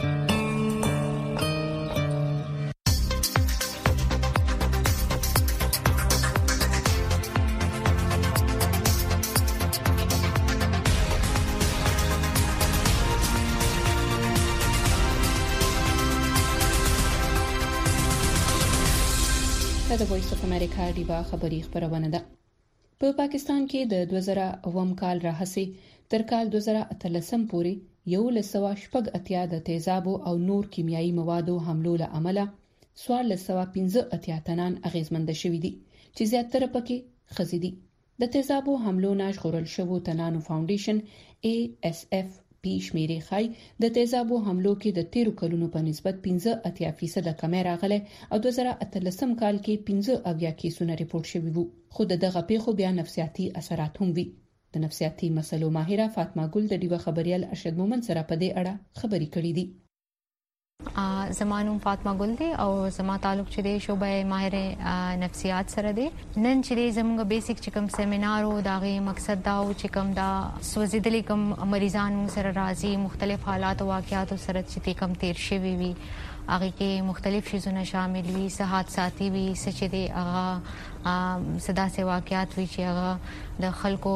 D: د وایس اف امریکا دیوا خبری خبرونه ده. په پاکستان کې د دوه زره اووم کال راهسي تر کال دوه زره اتلسم پورې یو لسوا شپږ اتیا د تیزابو او نور کیمیاوي موادو حملو له امله سوار لسوا پنځه اتیا تنان اغیزمند شوي دي چې زیاتره پکې خزي دي. د تیزابو حملو نه ژغورل شوو تنانو فاونډیشن ای اس اف پی شمیرې خای د تیزابو حملو کې د تیرو کلونو په نسبت پنځه اتیا فیصد کمی راغله او دوه زره اتلسم کال کې پنځه اویا کیسونه ریپورت شوي وو. خو دغه پیښو بیا نفسیاتي اثرات هم وي. د نفسیاتي مسلو ماهره فاطمه ګل د دیوه خبريال ارشد مومن سره په دې اړه خبري کړې دي.
O: زمانوم فاطمه ګل دی او زما تعلق چې دی شوبه ماهر نفسیات سره دی. نن چې زموږ بیسیک چې کوم سیمینار او داغه مقصد دا او چې کوم دا سوزیدلې کوم مریضان سره راځي مختلف حالات او واقعات سره چې کوم تیر شوی وي هغه کې مختلف شیزونه شامل وي صحت ساتي وي سچ دي هغه صدا سي واقعات وي چې هغه د خلکو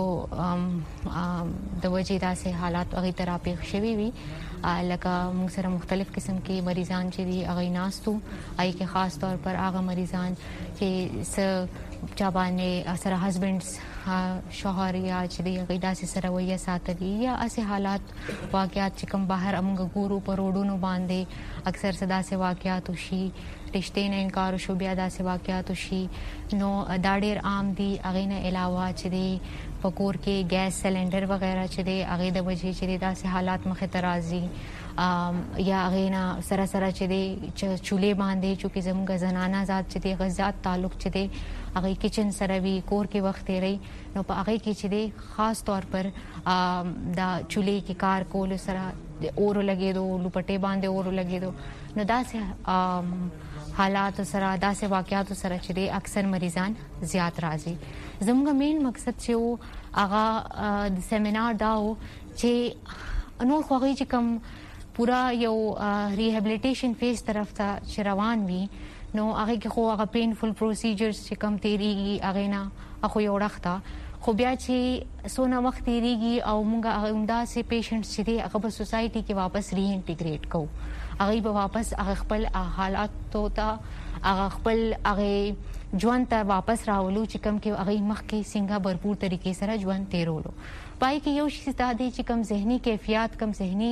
O: د وجې داسې حالات هغه تراپی شوي وي لکه موږ سره مختلف قسم کې مریضان چې دي هغه ناستو اي کې خاص طور پر هغه مریضان چې س چا باندې سره هسبندز شوهر یا چې دی غیدا سره ویا ساتلی یا اسه حالات واقعات چې کوم بهر امغه ګورو په روډونو باندې اکثر صدا سه واقعات وشي رشتې نه انکار شو بیا داسې واقعات وشي نو دا ډېر عام دي. هغه نه علاوه چې دی پکور کې ګیس سلندر وغیرہ چې دی هغه د وجې چې داسې حالات مخه ترازی یا غینا سره سره چې دی چولې باندې چې زموږ زنانه ذات چې دی غزات تعلق چې دی هغه کچن سره وی کور کې وخت لري نو په هغه کې چې دی خاص طور پر دا چولې کې کار کول سره اور لګېدو لپټې باندې اور لګېدو نو داسې حالات سره داسې واقعات سره چې دی اکثر مریضان زیات راځي. زموږ مین مقصد چې و هغه د سیمینار دا و چې نور خوږی چې کوم پورا یو ریهابلیټیشن فیز طرف ته روان وي نو هغه کې خو هغه پینفul پروسیجرز چې کم تیریږي هغه نه اخو یو وخت خو بیا چې سونه وخت تیریږي او موږ همدا سي پیشنټس چې دی هغه په سوسايټي کې واپس ری انټیګریټ کوو هغه به واپس هغه خپل حالات ته هغه خپل هغه ژوند ته واپس راولو چې کم کې هغه مخ کې څنګه भरपूर طریقې سره ژوند تیرولو پای کې یو شي ستادي چې کم ذهني کیفیت کم ذهني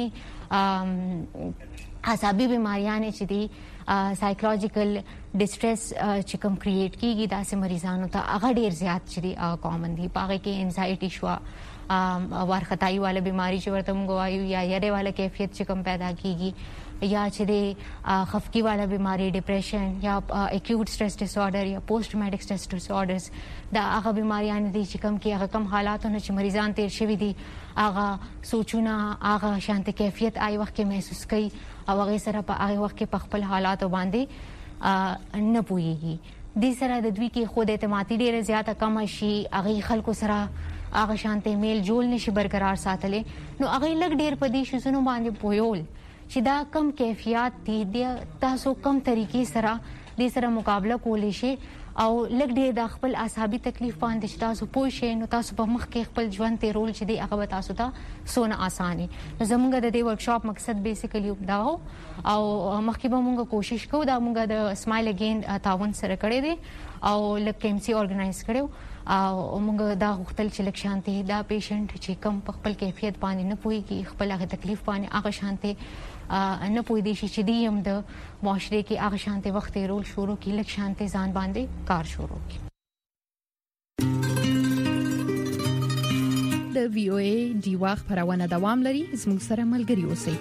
O: اعصابي بیماریاں چې دي سایکولوژیکل ډیسټریس چې کوم کریټ کیږي داسې مریضانو ته هغه ډیر زیات چې دي کامن دي پاره کې انزایټي شو وارختای والا بیماری چې ورته موږ وایو یا یاره والا کیفیت چې کوم پیدا کیږي یا چې د خفقي والا بیماری ډیپریشن یا اکیوټ سټرس ډیس آرډر یا پوسټ ټرامیټک سټرس ډیس آرډرز دا هغه بیماریاں دي چې کوم کې هغه کم حالاتونه چې مریضان تیر شوي دي هغه سوچونه هغه شانت کیفیت آی وخت کې محسوس کوي او هغه سره په هغه وخت کې په خپل حالات باندې نه پويږي د سره د دوی کې خود اعتمادي ډیره زیاته کم شي هغه خلکو سره هغه شانت میل جوړ نشي برقرار ساتلې نو هغه لګ ډیر په دې شوزونو باندې پویول چې دا کم کیفیت دي تاسو کم طریقې سره د سره مقابله کولی شي او لګ ډیر د خپل اعصابي تکلیف باندې چې تاسو پوه شئ نو تاسو په مخ کې خپل ژوند ته رول چې دی هغه تاسو ته سونه اسانه نو زموږ د دې ورکشاپ مقصد بیسیکلی دا او مخکې به موږ کوشش کوو دا موږ د اسمایل اگین تعاون سره کړی دی او لکه ایم سی اورګنایز کړو او موږ دا غوښتل چې لکه شانتي دا پیشنټ چې کم په خپل کیفیت باندې نه پويږي خپل هغه تکلیف باندې هغه شانتي نه پوي دي چې دی هم د معاشره کې هغه شانتي وخت رول شروع کی لکه شانتي ځان باندې کار شروع کی
L: د وی او ای ډیوا خبرونه دوام لري. زموږ سره ملګري اوسئ.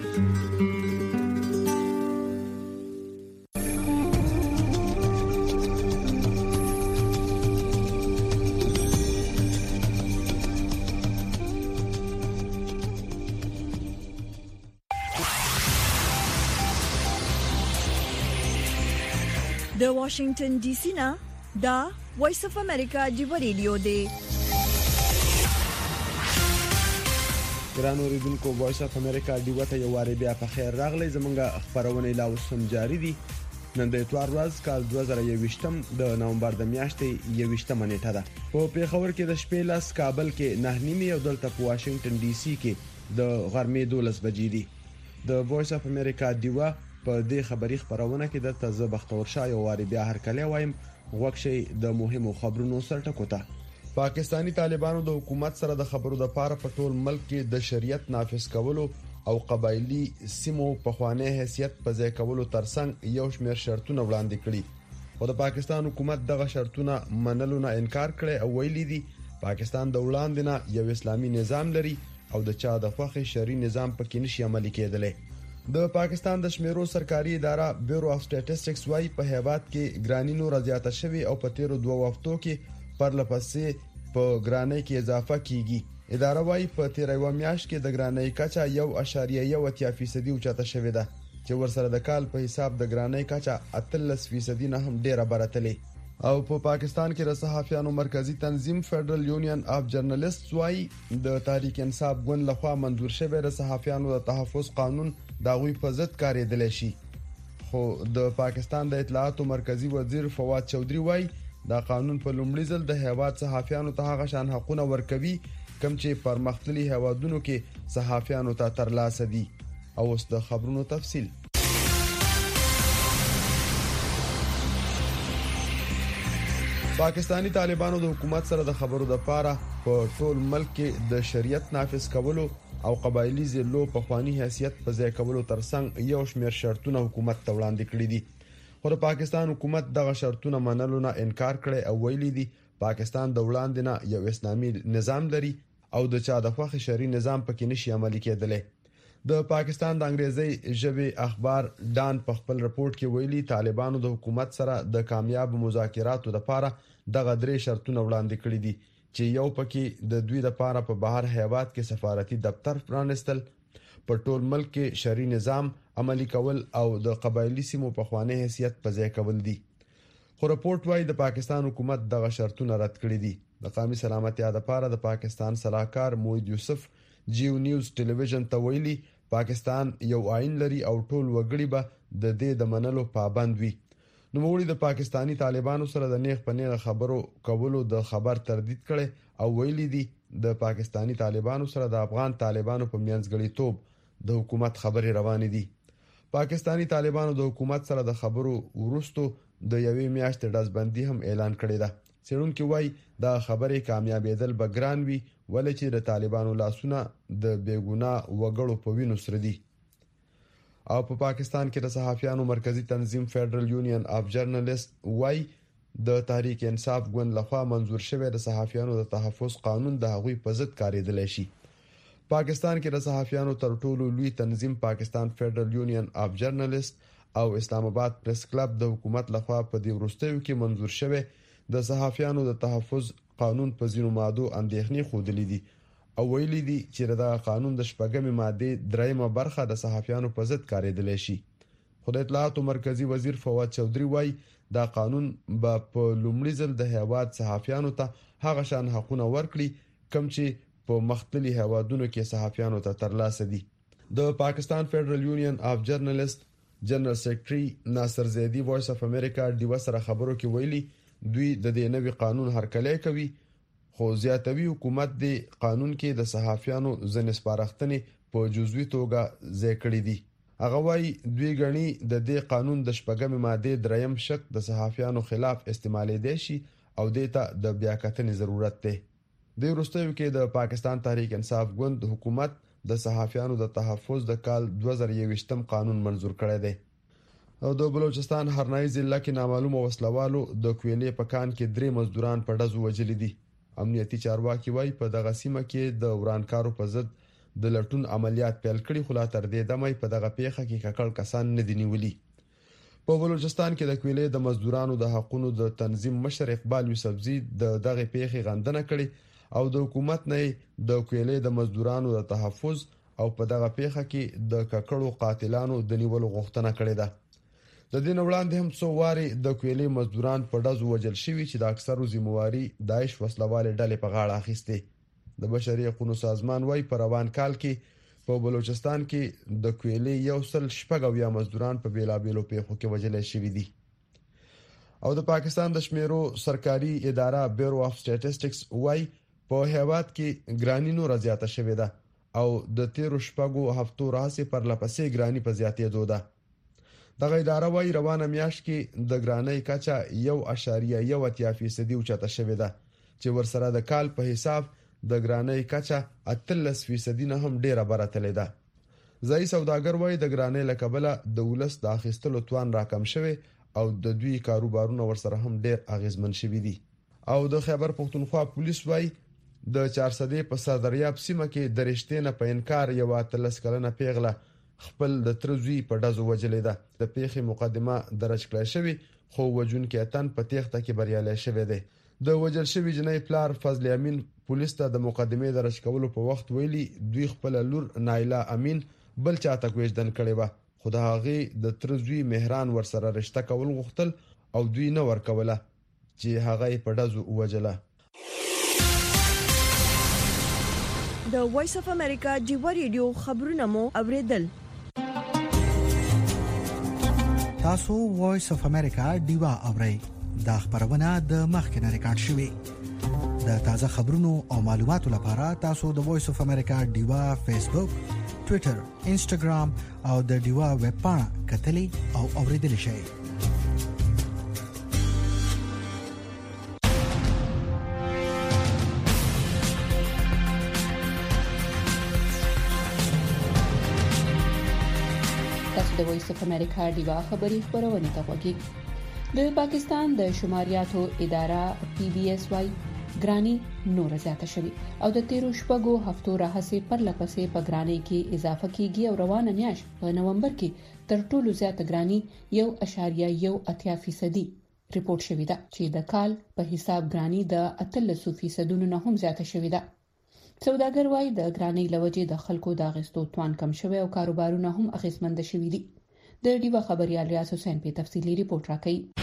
A: د واشنگټن ډي سي نه دا وایس اف امریکا دی ریډیو دی.
B: ګران اوریدونکو وایس اف امریکا دی وته یو واری بیا په خیر راغلی. زمونږ خبرونه لا اوسم جاری دي. نن د اتوار ورځ کال دوه زره یوویشتم د نومبر د میاشتې یوویشتمه نیټه ده. په پیښور کې د شپې لاس، کابل کې نه نیمه او دلته په واشنگټن ډي سي کې د غرمې دولس بجې دي. د وایس اف امریکا دیوا په دې خبري خبرونه کې د تازه بختور شاه یو واری بیا هر کله وایم غوښ شي د مهمو خبرونو سره ټکوته. پاکستانی طالبانو د حکومت سره د خبرو د پاره په ټول ملک کې د شریعت نافذ کولو او قبایلی سیمو په خوانه حیثیت په ځای کولو ترڅنګ یو شمېر شرطونه وړاندې کړي. خو د پاکستان حکومت دغه شرطونه منلو نه انکار کړي او ویلي دي پاکستان د وړاندې نه یو اسلامي نظام لري او د چا د خوخي شری نظام پکې نشي عملي کېدلی. د پاکستان د شمیرو سرکاري اداره بیورو اف سټیټسټکس وايي په هیواد کې ګرانی نور زیاته شوی او په تیرو دوه وختو کې پر لپسې په ګرانی کې اضافه کیږي. اداره وايي په تیرو میاشت کې د ګرانی کچا یو اشاریه یو اتیا فیصد اوچته شوې ده چې ورسره د کال په حساب د ګرانی کچا اتلس فیصد نه هم ډیره برتلې. او په پا پاکستان کې د صحافیانو مرکزی تنظیم فدرل یونین اف جرنالست وايي د تحریک انصاف ګوند لخوا منظور شوی د صحافیانو د تحفظ قانون دا غوي په ضد کارېدل شي. خو د پاکستان د اطلاعاتو مرکزی وزیر فواد چودري وايي دا قانون په لومړي ځل د هیواد صحافیانو ته هغه شان حقونه ورکوي کوم چې پرمختللي هیوادونو کې صحافیانو ته ترلاسه دي. او اوس د خبرونو تفصیل. پاکستانی طالبانو د حکومت سره د خبرو د پاره په ټول ملک کې د شریعت نافذ کولو او قبایلی ضلعو په خواني حیثیت په ځای کولو ترڅنګ یو شمېر شرطونه حکومت ته وړاندې کړي دي. خو د پاکستان حکومت دغه شرطونه منلو نه انکار کړي او ویلي دي پاکستان د وړاندې نه یو اسلامي نظام لري او د چا د خوخي شری نظام پکې نشي عملي کېدلی. د پاکستان د انګریزي ژبې اخبار ډان په خپل رپورت کې ویلي طالبانو د حکومت سره د کامیاب مذاکراتو لپاره دغه درې شرطونه وړاندې کړي دي چې یو پکې د دوی لپاره په بهر هیواد کې سفارتي دفتر پرانستل، په ټول ملک کې شری نظام عملی کول او د قبایلی سیمو په خوانه حیثیت په ځای کول دي. خو رپورت وايي د پاکستان حکومت دغه شرطونه رد کړي دي. د قومي سلامتیا لپاره د پاکستان صلاحکار موحد یوسف جیو نیوز ټلویزیون ته ویلي پاکستان یو آئین لري او ټول وګړي به د دې د منلو پابند وي. نو موږ د پاکستانی طالبانو سره د نیغ پنیغه خبرو کولو د خبر تردید کړي او ویلي دي د پاکستانی طالبانو سره د افغان طالبانو په میانځګړیتوب د حکومت خبري روانې دي. پاکستانی طالبانو د حکومت سره د خبرو ورستو د یوې میاشتې ډزبندي هم اعلان کړی ده. څېړونکي وایي دا خبرې کامیابېدل به ګران وي ولې چې د طالبانو لاسونه د بیګناه وګړو په وینو سره دي. او په پا پاکستان کې د صحافیانو مرکزی تنظیم فدرل یونین اف جرنالست وايي د تحریک انصاف ګوند لخوا منظور شوی د صحافیانو د تحفظ قانون د هغوی په ضد کارېدل شي. پاکستان کې د صحافیانو تر ټولو لوی تنظیم پاکستان فدرل یونین اف جرنالست او اسلام آباد پریس کلب د حکومت لخوا په دې وروستیو کې منظور شوی د صحافیانو د تحفظ قانون په ځینو مادو اندېښنې خوده دي او ویلي دي چې دا قانون د شپږمې ماده دریمه برخه د صحافیانو په ضد کارېدل شي. خو د اطلاعاتو مرکزی وزیر فواد چودري وايي دا قانون به په لومړي ځل د هیواد صحافیانو ته هغه شان حقونه ورکړي کوم چې په مختلفو هیوادونو کې صحافیانو ته ترلاسه دي. د پاکستان فدرل یونین اف جرنالست جنرال سیکریټري ناصر زیدی وایس اف امریکا ډیوا سره خبرو کې ویلي دوی د دې نوي قانون هرکلی کوي خو زیاتوي حکومت د قانون کې د صحافیانو ځنې سپارښتنې په جزوي توګه ځای کړې دي. هغه وايي دوی غني د دې قانون د شپږمې ماده دریم شق د صحافیانو خلاف استعمالېدای شي او دته د بیاکتنې ضرورت دی. د وروستیو کې د پاکستان تحریک انصاف ګوند حکومت د صحافیانو د تحفظ د کال دوه زره یوویشتم قانون منظور کړی دی. او د بلوچستان هرنای ضلع کې نامعلومه وسلوالو د کویلې په کان کې درې مزدوران په ډزو وجلې دي امنیتي چارواکي وایي په دغه سیمه کې د ورانکارو په ضد د لټون عملیات پیل کړي، خو لا تر دې دمه په دغه پیښه کې ککړ کسان نه دي نیولي. په بلوچستان کې د کویلې د مزدورانو د حقوقو د تنظیم مشر اقبال یوسفزي د دغه پیښې غندنه کړې او د حکومت نه د کویلې د مزدورانو د تحفظ او په دغه پیښه کې د ککړو قاتلانو د نیولو غوښتنه کړې ده. د دې وړاندې هم څو واري د کویلې مزدوران په ډزو وژل شوي چې د اکثرو ذمہواری داعش وسلواله ډلې په غاړه اخیسته. د بشري حقوقو سازمان وايي په روان کال کې په بلوچستان کې د کویلې یو سل شپږ یا مزدوران په بیلابیلو پیښو کې وژل شوي دي. او د پاکستان د شمیرو سرکاري اداره بیورو اف سټیټسټکس وايي په هیواد کې ګرانی نور زیاته شوې ده او د تیرو شپږو هفتو راځي پر لپسې ګرانی په زیاتېدو ده. دغه اداره وايي روانه میاشت کې د ګرانۍ کچه یو اشاریه یو اتیا فیصدي اوچته شوې ده چې ورسره د کال په حساب د ګرانۍ کچه اتلس فیصدي نه هم ډیره براتلې ده. ځای سوداګر وايي د ګرانۍ لکبله د ولس د اخیستلو توان راکم شوی او د دوی کاروبارونه ورسره هم ډیر اغیزمن شوي دي. او د خیبر پختونخوا پولیس وايي د چارسدې په صدریاب سیمه کې د رښتینه په انکار یو اتلس کلنه پیغله خپل د ترزوی په دزو وجلې ده. د پیښې مقدمه درج کړای شوی خو وجونکي اتن په تېښته کې بریالي شوی دی. د وجل شوی جنۍ پلار فضل امین پولیس ته د مقدمه درج کولو په وخت ویلي دوی خپل لور نایلا امین بل چاته کوژدن کړي و، خو د هغه د ترزوی مهران ورسره رشتہ کول غوښتل او دوی نه ورکوله چې هغه په دزو وجله.
A: د وایس اف امریکا جیو ریډیو خبرونه مو اوریدل.
C: تاسو وایس اف امریکا دیوا اورئ. دا خبرونه د مخکنه ریکارډ شوې. د تازه خبرونو او معلوماتو لپاره تاسو د وایس اف امریکا دیوا فیسبوک، ټوئیټر، انسټاګرام او د دیوا ویب پاڼه کتلې او اوریدل شئ.
D: د وایس اف امریکا دیوا خبری خبرونه کوي. د پاکستان د شماریاتو اداره پی بی ایس وايي ګرانی نور زیاته شوی او د تیرو شپږو هفتو راهسي پر لپسې په ګرانی کې اضافه کیږي او روانه میاشت په نومبر کې تر ټولو زیاته ګرانی یو اشاریه یو اتیا فیصدي ریپورت شوی ده چې د کال په حساب ګرانی د اتلس فیصدونو نه هم زیاته شوی ده. سوداګر وايي د ګرانی لوجې د خلکو د اغستو توان کم شوی او کاروبارونه هم اغیزمند شوي دي. د ډیوا خبريال ریاض حسین په تفصیلی ریپورت راکړي.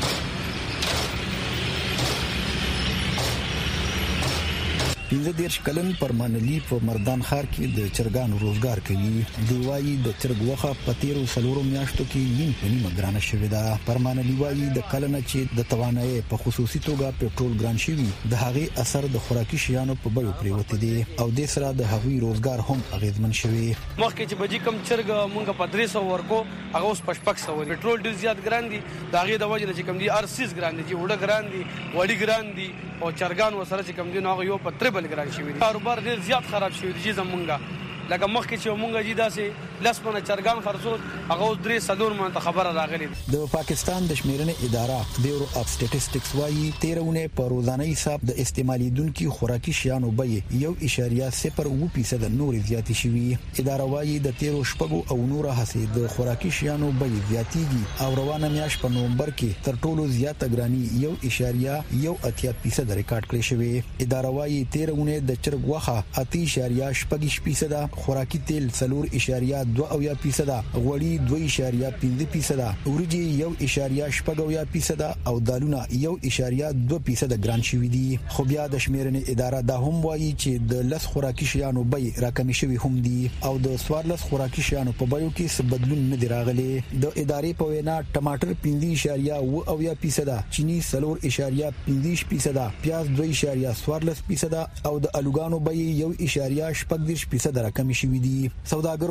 P: پنځه دیرش کلن پرمانلی په مردان ښار کې د چرګانو روزګار کوي. دی وايي د چرګ وخه په تیرو سلورو میاشتو کې نیم په نیمه ګرانه شوې ده. پرمانلی وايي د کلنه چې د توانایي په خصوصي توګه پېټرول ګران شوی د هغې اثر د خوراکي شیانو په بیو پریوتی دي او د سره د هغوی روزګار هم اغیزمن شوی.
Q: مخکې چې بجې کم چرګ مونږ په درې سوه ورکو هغه اوس په شپږ سوه پېټرول ډیر زیات ګران دي. د هغې د وجې چې کم دي ارسیز ګران دي، چې وړه ګران دي، وړي ګران دي او چرګان وسره چې کم دي نو هغه یو په تریبل ګران شوی. کاروبار ډیر زیات خراب شوی دی زمونږه. لکه مخکې چې مونږه جی داسې لاس باندې چرګان خرڅول هغه اوس درې سلور مانته خبره راغلی. د
P: پاکستان د شمیرنې اداره بیورو اف سټیټسټکس وايي تیرونه په روزانه حساب د استعمالیدونکو خوراکي شیانو بیې یو اشاریه صفر اوه فیصد نور زیاتې شوي. اداره وايي د تیرو شپږو او نور هڅې د خوراکي شیانو بیې زیاتېږي او روانه میاشت په نومبر کې تر ټولو زیاته ګرانی یو اشاریه یو اتیا فیصد ریکارډ کړی شوی. اداره وايي تیرونه د چرګ وخه اتی اشاریه شپږ فیصد، خوراکي تیل څلور اشاریه دوه اویا فیصد، غوړي دوه اشاریه پنځه فیصد، ورجې یو اشاریه شپږ اویا فیصد او دالونه یو اشاریه دوه فیصد ګران شوي دي. خو بیا د شمیرنې اداره دا هم وایي چې د لس خوراکي شیانو بیې راکمې شوي هم دي او د څوارلس خوراکي شیانو په بیو کې څه بدلون نه دی راغلی. د ادارې په وینا ټماټر پنځه اشاریه اوه اویا فیصد، چینی څلور اشاریه پنځه فیصد، پیاز دوه اشاریه څوارلس فیصد او د الوګانو بیې یو اشاریه شپږ دېرش فیصد راکمې شوي دي. سوداګر وايي په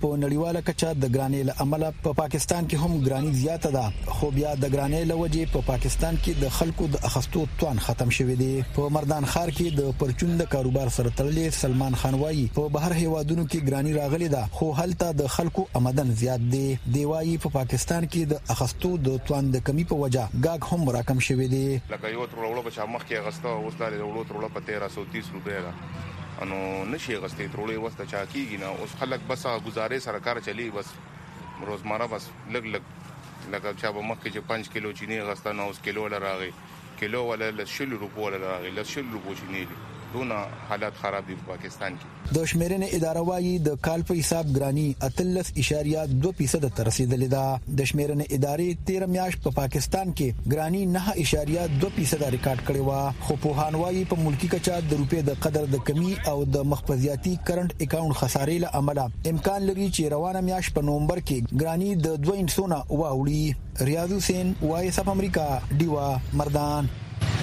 P: په نړیواله کچه د ګرانۍ له امله په پاکستان کې هم ګرانۍ زیاته ده، خو بیا د ګرانۍ له وجې په پاکستان کې د خلکو د اخستو توان ختم شوی دی. په مردان ښار کې د پرچون د کاروبار سره تړلې سلمان خان وایي په بهر هیوادونو کې ګرانۍ راغلي ده، خو هلته د خلکو آمدن زیات دی. دی وایي په پاکستان کې د اخستو د توان د کمی په وجه ګاګ هم راکم شوی دی.
R: لکه یو ترولو په چا مخ کې اغسته اوس دا وړو ترولو په تیرہ سو تیس روپے ده، انو نشي غستې ترولې وسته چا کیږي نه. اوس خلک بس گزارې سره کار چلی، بس روزمره بس لګ لګ لکه چا په مخ کې چې پنځه کیلو چینی غسته نه اوس کیلو لراغي، کیلو ولا لشل روپو لراغي، لشل روپو چینی دونه حالات خراب دي په پاکستان کې.
P: د شمیرنې اداره وايي د کال په حساب ګرانی اتلس اشاریه دوه فیصد ته رسیدلې ده. د شمیرنې ادارې تیر میاشت په پاکستان کې ګرانی نه اشاریه دوه فیصد ریکارډ کړی و، خو په هانوای په ملکی کچا د روپې د قدر د کمی او د مخفضیاتی کرنٹ اکاونټ خسارې له امله امکان لري چې روانه میاشت په نومبر کې ګرانی د دوه انسونه واوړي. ریاض حسین، وایس اف امریکا، دیوا، مردان.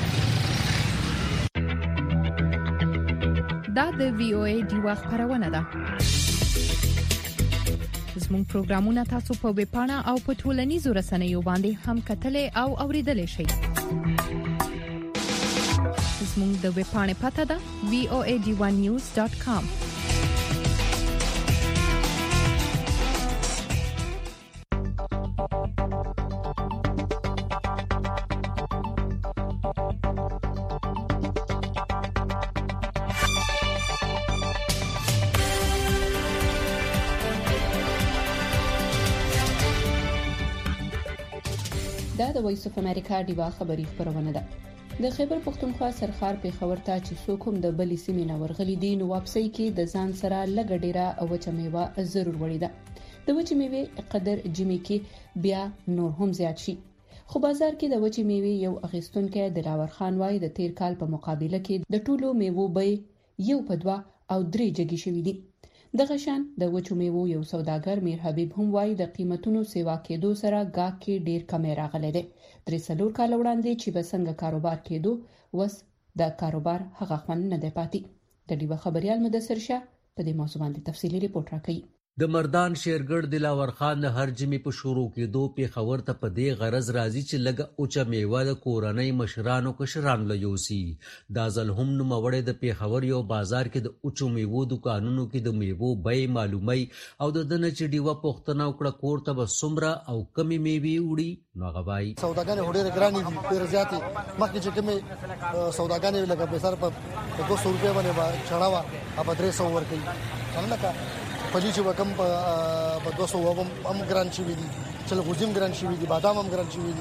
L: دا د وی او ای دیوا خبرونه ده. زموږ پروګرامونه تاسو په ویب پاڼه او په ټولنیزو رسنیو باندې هم کتلای او اوریدلای شئ. زموږ د ویب پاڼې پته ده وی او ای دیوا نیوز ډاٹ کام.
D: دا د وایس اف امریکا دیوا خبری خبرونه ده. د خیبر پختونخوا سرخار په خبر ته چې څوک هم د بلی سیمې نه ورغلي دي نو واپسي کې د ځان سره لګ ډیره او چمیوه ضرور وړي ده. د وچ میوه قدر جمی کې بیا نور هم زیات شي. خو بازار کې د وچ میوه یو اغستونکو دلاور خان وای د تیر کال په مقابله کې د ټولو میوه به یو په دوا او درې جګی شوی دي. د غشان د وچو میوه یو سوداګر میر حبیب هم وای د قیمتونو سیوا کېدو سره گاګ کې ډیر کمی راغلی دی. درې څلور کال وړاندې چې به څنګه کاروبار کېدو وس د کاروبار هغه خوند نه دی پاتې. د دیوه خبريال مدثر شاه په دې موضوع باندې تفصیلي ریپورت راکړي.
S: د مردان شیرګړ دلاور خان د هر جمی په شروع کېدو په خبر ته په دې غرض راځي چې لګ اوچا میوه د کورنۍ مشرانو کشران ليوسي. دا ځل هم نو موړې د پیښور یو بازار کې د اوچو میوه دکانونو کې د میوه بیه معلومي او د دنه چې دیوه پښتنه وکړه کور ته بسمره او کمی میوه وړي نو غوای
T: سوداګان هډېر ګرانی دي ډېر زیاتې مخکې چې کمی سوداګان لګه په سر په دوه سو روپیا باندې با چړاوا په درې سو ور کوي څنګه پلی چې وکم په دوه سو هم ګران شي وي دي چې غوزیم ګران شي وي دي بادام هم ګران شي وي دي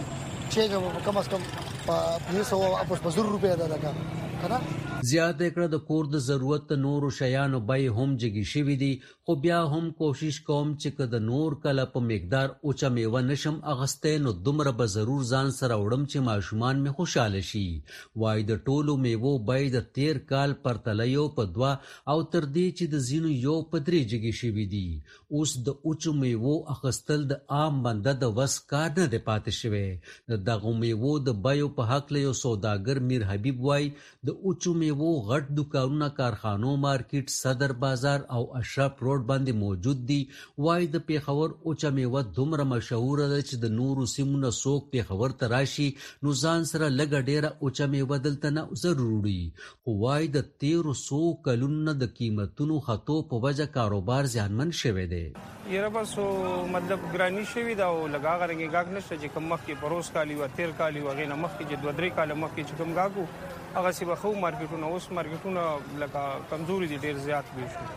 T: چې کم از کم په دې سو په زر روپیا ده لګا کنه
S: زیات کړه د کور د ضرورت نور شیانو بای هم جګی شوی دي. خو بیا هم کوشش کوم چې کده نور کله په مقدار اوچا میوه نشم اغسته نو دومره به ضرور ځان سره وړم چې ماشومان می خوشاله شي. وای د ټولو میوه بای د تیر کال پرتلیو په دوا او تر دې چې د زینو یو پدری جګی شوی دي. اوس د اوچو میوه اغستل د عام بنده د وس کار نه دی پاتې شوی. د دغه میوه د بایو په حق له یو سوداګر میر حبیب وای د اوچو میوه غټ دکانونه کارخانو مارکیټ صدر بازار او اشرف روډ باندې موجود دي. وای د پیښور اوچا میوه دومره مشهور ده چې د نورو سیمونو څوک پیښور ته راشي نو ځان سره لګ ډیره اوچا میوه دلته نه ضروري. خو وای د تیر سو کلونو د قیمتونو خطو په وجه کاروبار ځانمن شوی دی.
U: یره بس مطلب ګرانی شوی دا او لګا غرنګي گاګ نشته چې کوم مخ کې پروس کالی و تیر کالی و غینه مخ کې چې دوه درې کال مخ کې چې کوم گاګو هغه سی بخو مارکیټونه اوس مارکیټونه لکه کمزوري دي ډیر زیات وي شو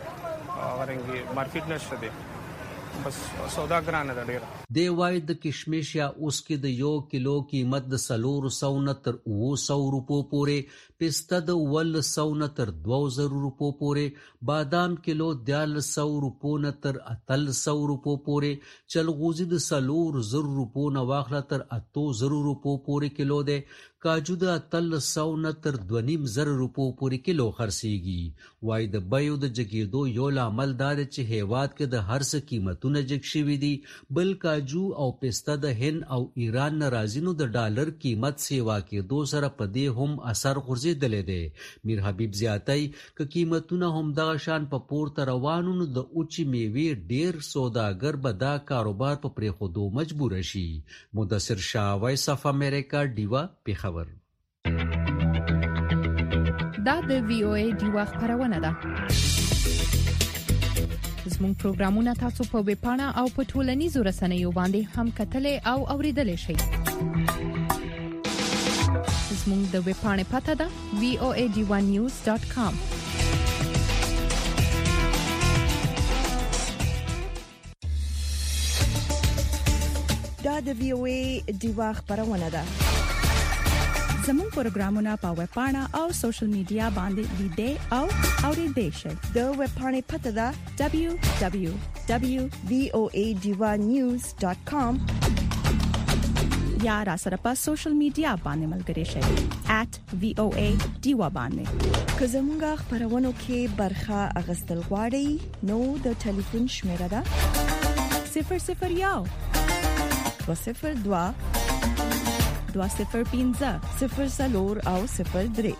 U: غرنګي مارکیټ نشته دی بس سودا ګرانه ده ډیر.
S: دی وای د کشمش یا اوس کې د یو کیلو قیمت د سلور سو نه تر اوه سو روپو پورې، پسته د ول سو نه تر دوه زره روپو پورې، بادام کیلو دیال سو روپو نه تر اتل سو روپو پورې، چلغوزي د سلور زر روپو نه واخله تر اتو زر روپو پورې کیلو دی، کاجو د اتل سو نه تر دونیم زر روپو پورې کیلو خرڅیږي. وای د بیو د جګیدو یو لامل دا چې هیواد کې د هر څه قیمتونه جګ شوي دي، بل کاجو کاجو او پسته د هند او ایران نه راځي نو د ډالر قیمت سیوا کې دو سره په دې هم اثر غورځېدلی دی. میر حبیب زیاتای ک قیمتونه هم دغه شان په پورته روانو نو د اوچې میوې ډیر سوداګر به دا کاروبار په پرېښودو مجبور شي. مدثر شاه، وایس اف امریکا، ډیوا، پیښور.
L: دا د وی او ای ډیوا خبرونه ده. زموږ پروګرامونه تاسو په ویب پاڼه او په ټولنیزو رسنیو باندې هم کتلای او اوریدلای شئ. زموږ د ویب پاڼې پته ده وی او ای ډیوا نیوز ډاټ کام.
A: دا د وی او ای ډیوا خبرونه ده.
F: زموږ پروګرامونه په ویب پاڼه او سوشل میډیا باندې لیدئ او اوریدئ شئ.
A: د ویب پاڼې پته ده دبلیو دبلیو دبلیو ډاټ وی او ای ډیوا نیوز ډاټ کام
F: یا را سره په سوشل میډیا باندې ملګري شئ ایټ وی او ای ډیوا باندې.
A: که زموږ خبرونو کې برخه اغوستل غواړئ نو د ټلیفون شمیره ده
F: صفر صفر یو
A: دو صفر دوا
F: دوا صفر پینځه
A: صفر څلور او صفر درې.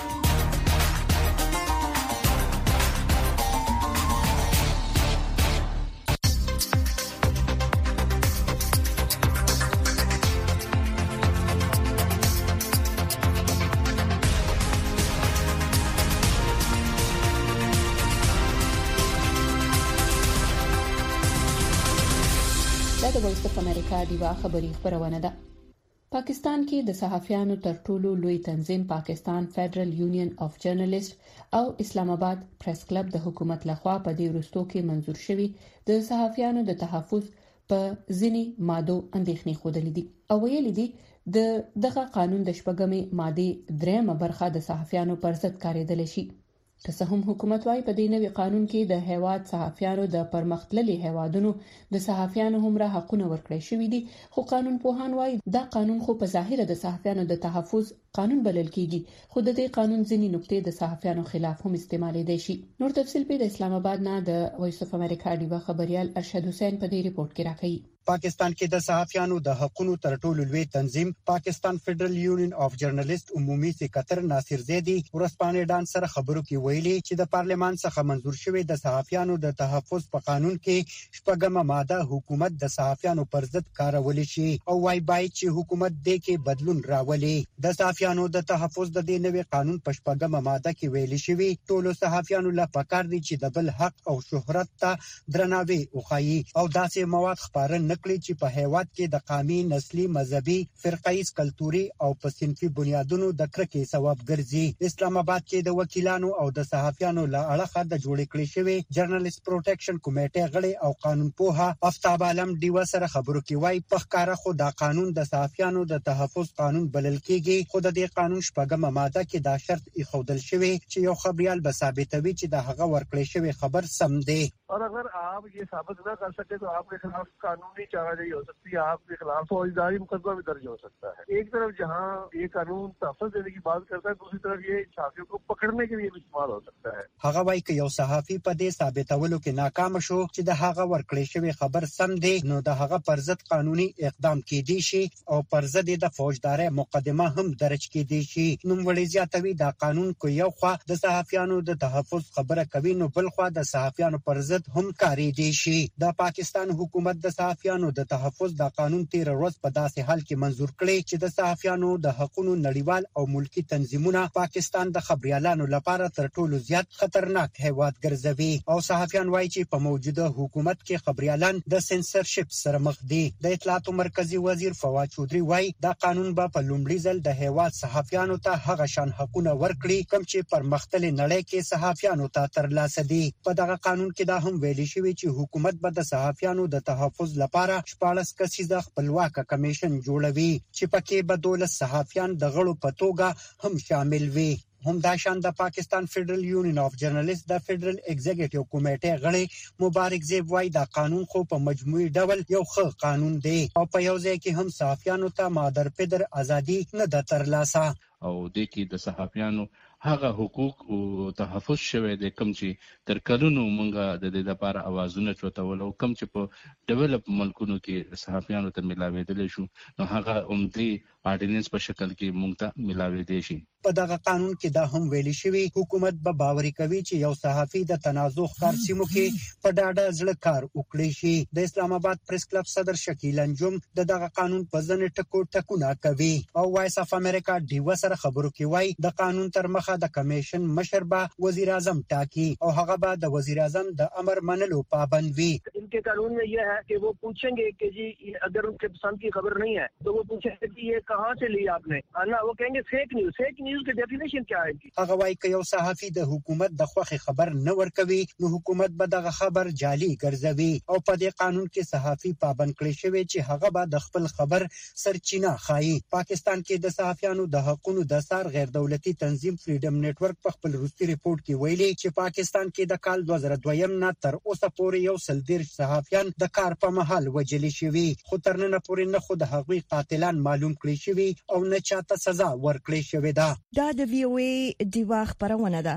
D: دا د وایس اف امریکا ډیوا خبری خبرونه ده. پاکستان کې د صحافیانو تر ټولو لوی تنظیم پاکستان فدرل یونین اف جرنالست او اسلام آباد پریس کلب د حکومت لخوا په دې وروستو کې منزور شوی د صحافیانو د تحفظ په ځینی ماده اندېښنې خوده لیدي او ویلي دي د دغه قانون د شپږمې ماده درېمه برخه د صحافیانو پر ضد کارېدل شي. که څه هم حکومت وايي په دې نوي قانون کې د هیواد صحافیانو د پرمختللي هیوادونو د صحافیانو همراه حقونه ورکړي شوي دي، خو قانون پوهان وايي دا قانون خو په ظاهر د صحافیانو د تحفظ قانون بلل کیږي، خو د دې قانون ځینې نقطې د صحافیانو خلاف هم استعمالېدای شي. نور تفصیل په د اسلام آباد نه د وایس اف امریکا ډیوا خبريال ارشد حسین په دې ریپورت کې راکړي.
V: پاکستان کې د صحافیانو د حقوقو تر ټولو لوی تنظیم پاکستان فدرل یونین اف جرنالست عمومي سکرټر ناصر زیدی ورسپانې ډان سره خبرو کې ویلي چې د پارلمان څخه منزور شوی د صحافیانو د تحفظ په قانون کې شپږمه ماده حکومت د صحافیانو پر ضد کارول شي او وايي باید چې حکومت دې کې بدلون راولي. د صحافیانو د تحفظ د دې نوي قانون په شپږمه ماده کې ویل شوی ټولو صحافیانو له پکار دي چې د بل حق او شهرت ته درناوی وکړي او داسې مواد خبرن نکړي چې په هیواد کې د قومي، نسلي، مذهبي، فرقایي، کلتوري او په صنفي بنیادونو د کرکې سبب ګرځي. اسلام آباد کې د وکیلانو او د صحافیانو له اړخه د جوړ کړي شوی جرنالست پروټیکشن کمیټې غړي او قانون پوها افتاب عالم ډیوا سره خبرو کې وایي په ښکارا خو دا قانون د صحافیانو د تحفظ قانون بلل کېږي، خو د دې قانون شپږمه ماده کې دا شرط ایښودل شوی چې یو خبريال به ثابتوي چې د هغه ورکړی شوی خبر سم دی.
W: और अगर आप ये साबित न कर सके तो आपके खिलाफ कानूनी चाराजोई हो सकती है, आपके खिलाफ फौजदारी मुकदमा भी दर्ज हो सकता है. एक तरफ जहां ये कानून तहफ़्फ़ुज़ देने की बात करता है, दूसरी तरफ ये सहाफ़ियों को पकड़ने के लिए भी इस्तेमाल हो सकता है.
V: هغه وايي چې یو صحافي په دې ثابتولو کې ناکام شو چې د هغه ورکړی شوی خبر سم دی، نو د هغه پر ضد قانوني اقدام کېدی شي او پر ضد د فوجداري مقدمه هم درج کېدی شي. نو وړي زیاتوي دا قانون کو یو خوا د صحافیانو د تحفظ خبره کوي، نو بل خوا د صحافیانو پر ضد هم کاری دی شي. د پاکستان حکومت د صحافیانو د تحفظ د قانون تیر ورځ په داسې حال کې منزور کړی چې د صحافیانو د حقوقو نړیوال او ملکی تنظیمونه پاکستان د خبريالانو لپاره تر ټولو زیات خطرناک هیواد ګرځوي او صحافیان وایي چې په موجوده حکومت کې خبريالان د سنسرشپ سره مخ دي. د اطلاعاتو مرکزی وزیر فواد چودري وایي دا قانون به په لومړي ځل د هیواد صحافیانو ته هغه شان حقوقونه ورکړي کوم چې پرمختللي نړۍ کې صحافیانو ته ترلاسه دي. په دغه قانون کې دا هم ویل شوی چې حکومت به د صحافیانو د تحفظ لپاره شپږ کسیزه خپلواک کمیشن جوړوي چې پکې به دولس صحافیان د غړو په توګه هم شامل وي. هم دا شان د پاکستان فدرل یونین اف جرنالست د فدرل ایگزیکټیو کمیټې غړي مبارک زیب وای دا قانون خو په مجموعي ډول یو ښه قانون دی او په یو ځای کې هم صحافیانو ته مادر پدر ازادي نه د ترلاسه
X: او د کې د صحافیانو
E: هغه حقوق او تحفظ شوه د کم چې تر کلونو مونږه د دې لپاره اوازونه چوتول او کم چې په ډیولپ ملکونو کې صحافیانو ته ملاوېدل شو نو هغه عمدي آرډیننس په شکل کې مونږ ته ملاوېدل شي.
V: په دغه قانون کې دا هم ویلي شوی حکومت به باوري کوي چې یو صحافي د تنازع ښکار سیمو کې په ډاډه زړه کار وکړي شي. د اسلام آباد پریس کلب صدر شکیل انجم د دغه قانون په ځنې ټکو ټکونه کوي او وایس اف امریکا ډیو سره خبرو کې وایي د قانون تر مخه د کمیشن مشر به وزیر اعظم ټاکي او هغه به د وزیر اعظم د امر منلو پابند وي.
W: इनके कानून में यह है कि वो पूछेंगे कि जी अगर उनके पसंद की खबर नहीं है तो वो पूछेंगे कि ये कहाँ से ली आपने, ना वो कहेंगे फेक न्यूज. फेक न्यूज की डेफिनेशन क्या है?
V: هغه وايي که یو صحافي د حکومت د خوخي خبر نه ورکوي نو حکومت به دغه خبر جعلي ګرځوي او په دې قانون کې صحافي پابند کړي شوی چې هغه به د خپل خبر سرچینه خایي. پاکستان کې د صحافیانو د حقوقو د سار غیر دولتي تنظیم فریډم نتورک په خپل وروستي ریپورت کې ویلي چې پاکستان کې د کال دوه زره دوه نه تر اوسه پورې یو سل دېرش صحافیان د کار په مهال وجل شوي خو تر نن پورې نه خو د هغوی قاتلان معلوم کړي شوي او نه چاته سزا ورکړي شوې ده.
A: دا د وی او ای دیوا خبرونه ده.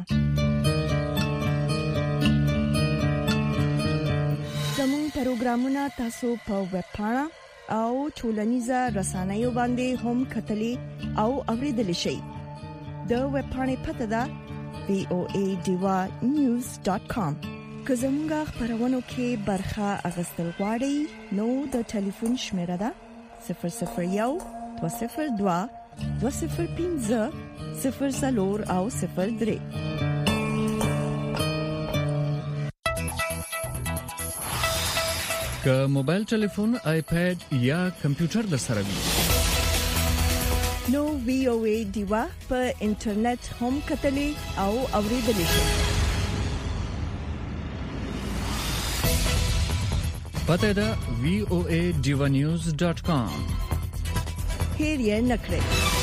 A: زموږ پروګرامونه تاسو په ویب پاڼه او ټولنیزه رسنیو باندې هم کتلی او اوریدلی شئ. د ویب پاڼې پته ده وی او ای دیوا نیوز ډاٹ کام. که زموږ خبرونو کې برخه اغستل غواړئ نو د ټلیفون شمیره ده صفر صفر یو دوه صفر دوه دوه صفر پنځه صفر څلور او صفر درې.
I: که موبایل ټلیفون، آیپاد یا کمپیوټر در سره وي
A: نو وی او ای دیوا په انټرنیټ هم کتلی او اوریدلی شئ.
I: پته ده وی او ای دیوا نیوز ډاٹ کام.
A: هیر یې نکړئ.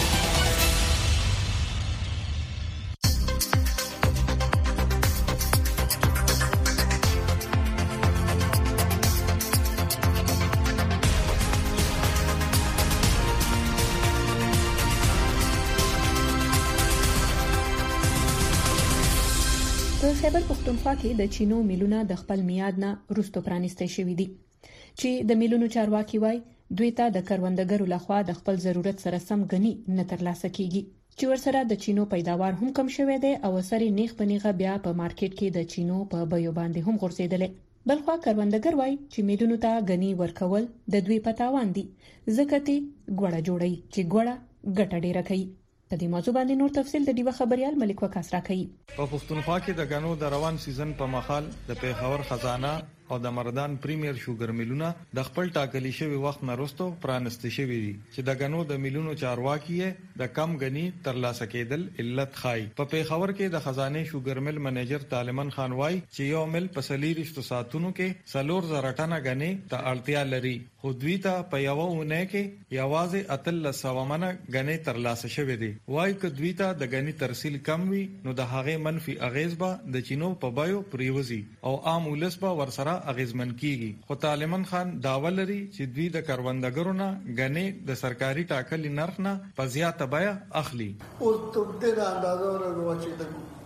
D: په خیبر پختونخوا کې د چینو میلونه د خپل میاد نه وروسته پرانیستي شوې دي چې د میلونو چارواکي وای دوی ته د کروندګرو لخوا د خپل ضرورت سره سم غني نه ترلاسه کیږي چې ورسره د چینو پیداوار هم کم شوه دی او سره نیخ پنیغه بیا په مارکیټ کې د چینو په بیو باندې هم غورځیدل. بلخوا کروندګر وای چې میلونو ته غني ورکول د دوی پتاوان دي ځکه تی ګوړه جوړي چې ګوړه ګټه ډیره کوي. په دې موضوع باندې نور تفصیل د دیوه خبريال ملک وکاس راکړي.
M: په پښتونخوا کې د غنو د روان سیزن په مخال د پیښور خزانه او د مردان پریمیر شوګر میلونه د خپل ټاکلي شوی وخت نه وروسته پرانستي شوی دي چې د غنو د میلونو چارواکي د کم غني ترلاسه کېدل علت خای. په پیښور کې د خزانه شوګر میل منیجر طالبان خان وای چې یو میل په سلیریشتو ساتونو کې سلور زره ټنه غني ته اړتیا لري خو دوی ته په یو ونه کې یوازې اتل سوامنه غني ترلاسه شوی دي. وای ک دوی ته د غني ترسیل کم وي نو د هغه منفي اغیز به د چینو په بایو پریوزي او عام ولس به ورسره اغیزمن کیږي. خو طالبان خان داوا لري چې دوی د کروندګرو نه غني د سرکاري ټاکلي نرخ نه په زیاته بیا اخلي.
G: او ته د اندازو ورغوا چې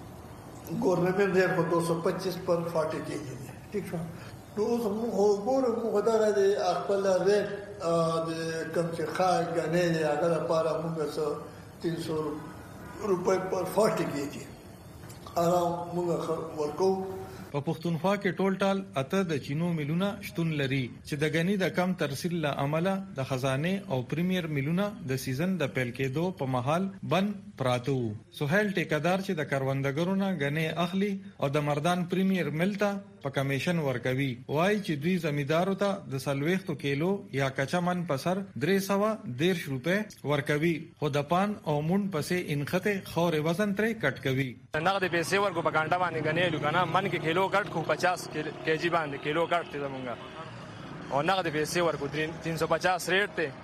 G: د ګورنمنت یې په دوه سوه پچیس پر چالیس کېږي. ٹھیک شو. نو اوس موږ ګورو موږ دا د خپل ریټ د کم چې خای غني هغه لپاره موږ څه تین سو روپے پر چالیس کېږي. ارام موږ ورکو.
M: په پښتونخوا کې ټول ټال اته د چینو میلونه شتون لري چې د غني د کم ترسیل له عمله د خزانه او پریمیر میلونه د سیزن د پیل کېدو په محل بن پراته وو. سہیل ټیکادار چې د کروندګرو نه غني اخلي او د مردان پریمیر ملتا په کمیشن ورکوي وای چې دوی زمیدارو ته د سلويختو کیلو یا کچا من پسر درې سو دیرش روپے ورکوي خو د پان او مون پسې انخته خور وزن ترې کټ کوي.
H: نغد پیسې ورکو په کانټا باندې غني لګانا من کې کیلو کټ کو پچاس کېجی باندې کیلو کټ ته زمونږه او نغد پیسې ورکو تین سو پچاس ریټ ته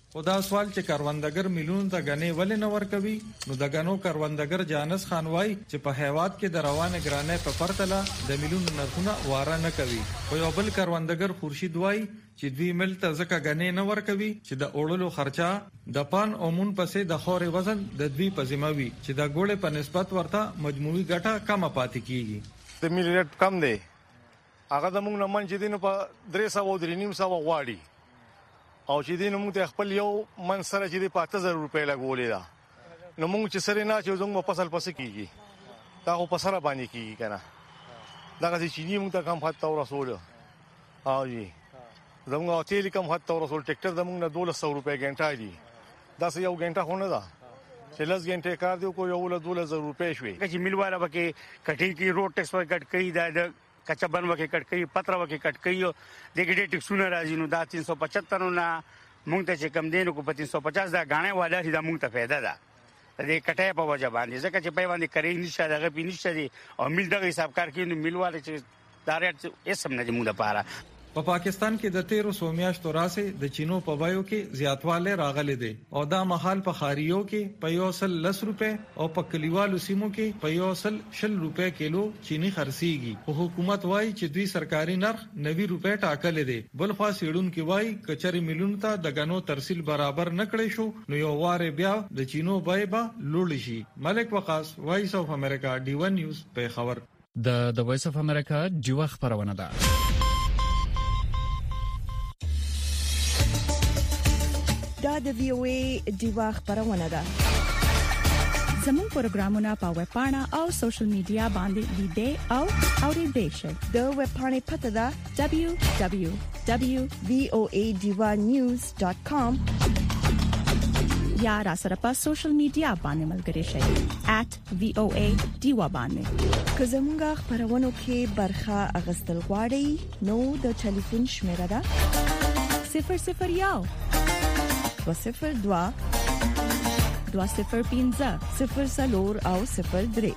M: او دا سوال چې کاروندګر میلیون ته غنې ولې نه ورکوي نو د غنو کاروندګر جانس خان وای چې په هیواد کې د روانه ګرانې په پرتله د میلیون نرخونه واره نه کوي او یو بل کاروندګر خورشید وای چې دوی مل ته ځکه غنې نه ورکوي چې د اوړلو خرچه د پان او مون پسې د خوري وزن د دوی په ذمہ وي چې د ګوړې په نسبت ورته مجموعي ګټه کم پاتې کیږي
J: د ملي ریټ کم دی هغه د موږ نه من چې دینه په درې سوه او درې نیم سوه غواړي او چې دین موږ ته خپل یو من سره چې د پاته زر روپۍ لګولې ده نو موږ چې سره نه چې زموږ په فصل پسې کیږي دا خو په سره باندې کیږي کنه دا چې چینی موږ ته کم حد ته ورسول او جی زموږ تیل کم حد ته ورسول ټریکټر د موږ نه دولس سوه روپۍ غنټه دی دا څه یو غنټه خو نه ده چې لس غنټه کار دی کو یو له دولس سوه روپۍ شوي
K: چې میلواله وکي کټی کی روډ ټیکس ور کټ کوي دا کچا بن وکي کټ کوي پتر وکي کټ کوي د ګډې ټیکسونه راځي نو دا تین سو پچهتر نه مونږ ته چې کم دینو کو په تین سو پچاس دا غاڼه والا دا مونږ ته फायदा ده د کټه په وجه باندې ځکه چې په باندې کوي نشه دغه پی نشه دي او مل دغه حساب کار کوي نو ملواله چې دا ریټ یې سم نه موږ لپاره
M: په پاکستان کې د تیرو سو میاشتو راسه د چینو په بایو کې زیاتواله راغلي دي او دا محل په خاریو کې په یو سل لس روپے او په کلیوالو سیمو کې په یو سل شل روپے کیلو چینی خرسيږي او حکومت وايي چې دوی سرکاري نرخ نوي روپے ټاکل دي بل خو سیډون کې وايي کچري میلیون ته د غنو ترسیل برابر نکړي شو نو یو واره بیا د چینو بایبا لوړ شي ملک وقاص وایس اف امریکا ډی ون نیوز په خبر
I: د د وایس اف امریکا ډیو خبرونه ده
A: دا د وی او ای ډیوا خبرونه ده
F: زموږ پروګرامونه په ویب پاڼه او سوشل میډیا باندې لیدئ او اورئ شئ
A: د ویب پاڼې پته ده
F: دبليو دبليو دبليو
A: دوت وی او ای ډیوا نیوز ډاٹ کام
F: یا را سره په سوشل میډیا باندې ملګري شئ ایٹ وی او ای ډیوا باندې
A: که زموږ خبرونه کې برخه اغستل غواړئ نو د ټلیفون شمیره ده
F: صفر صفر یو
A: صفر دوا
F: دوا صفر پینځه
A: صفر سلور او صفر درې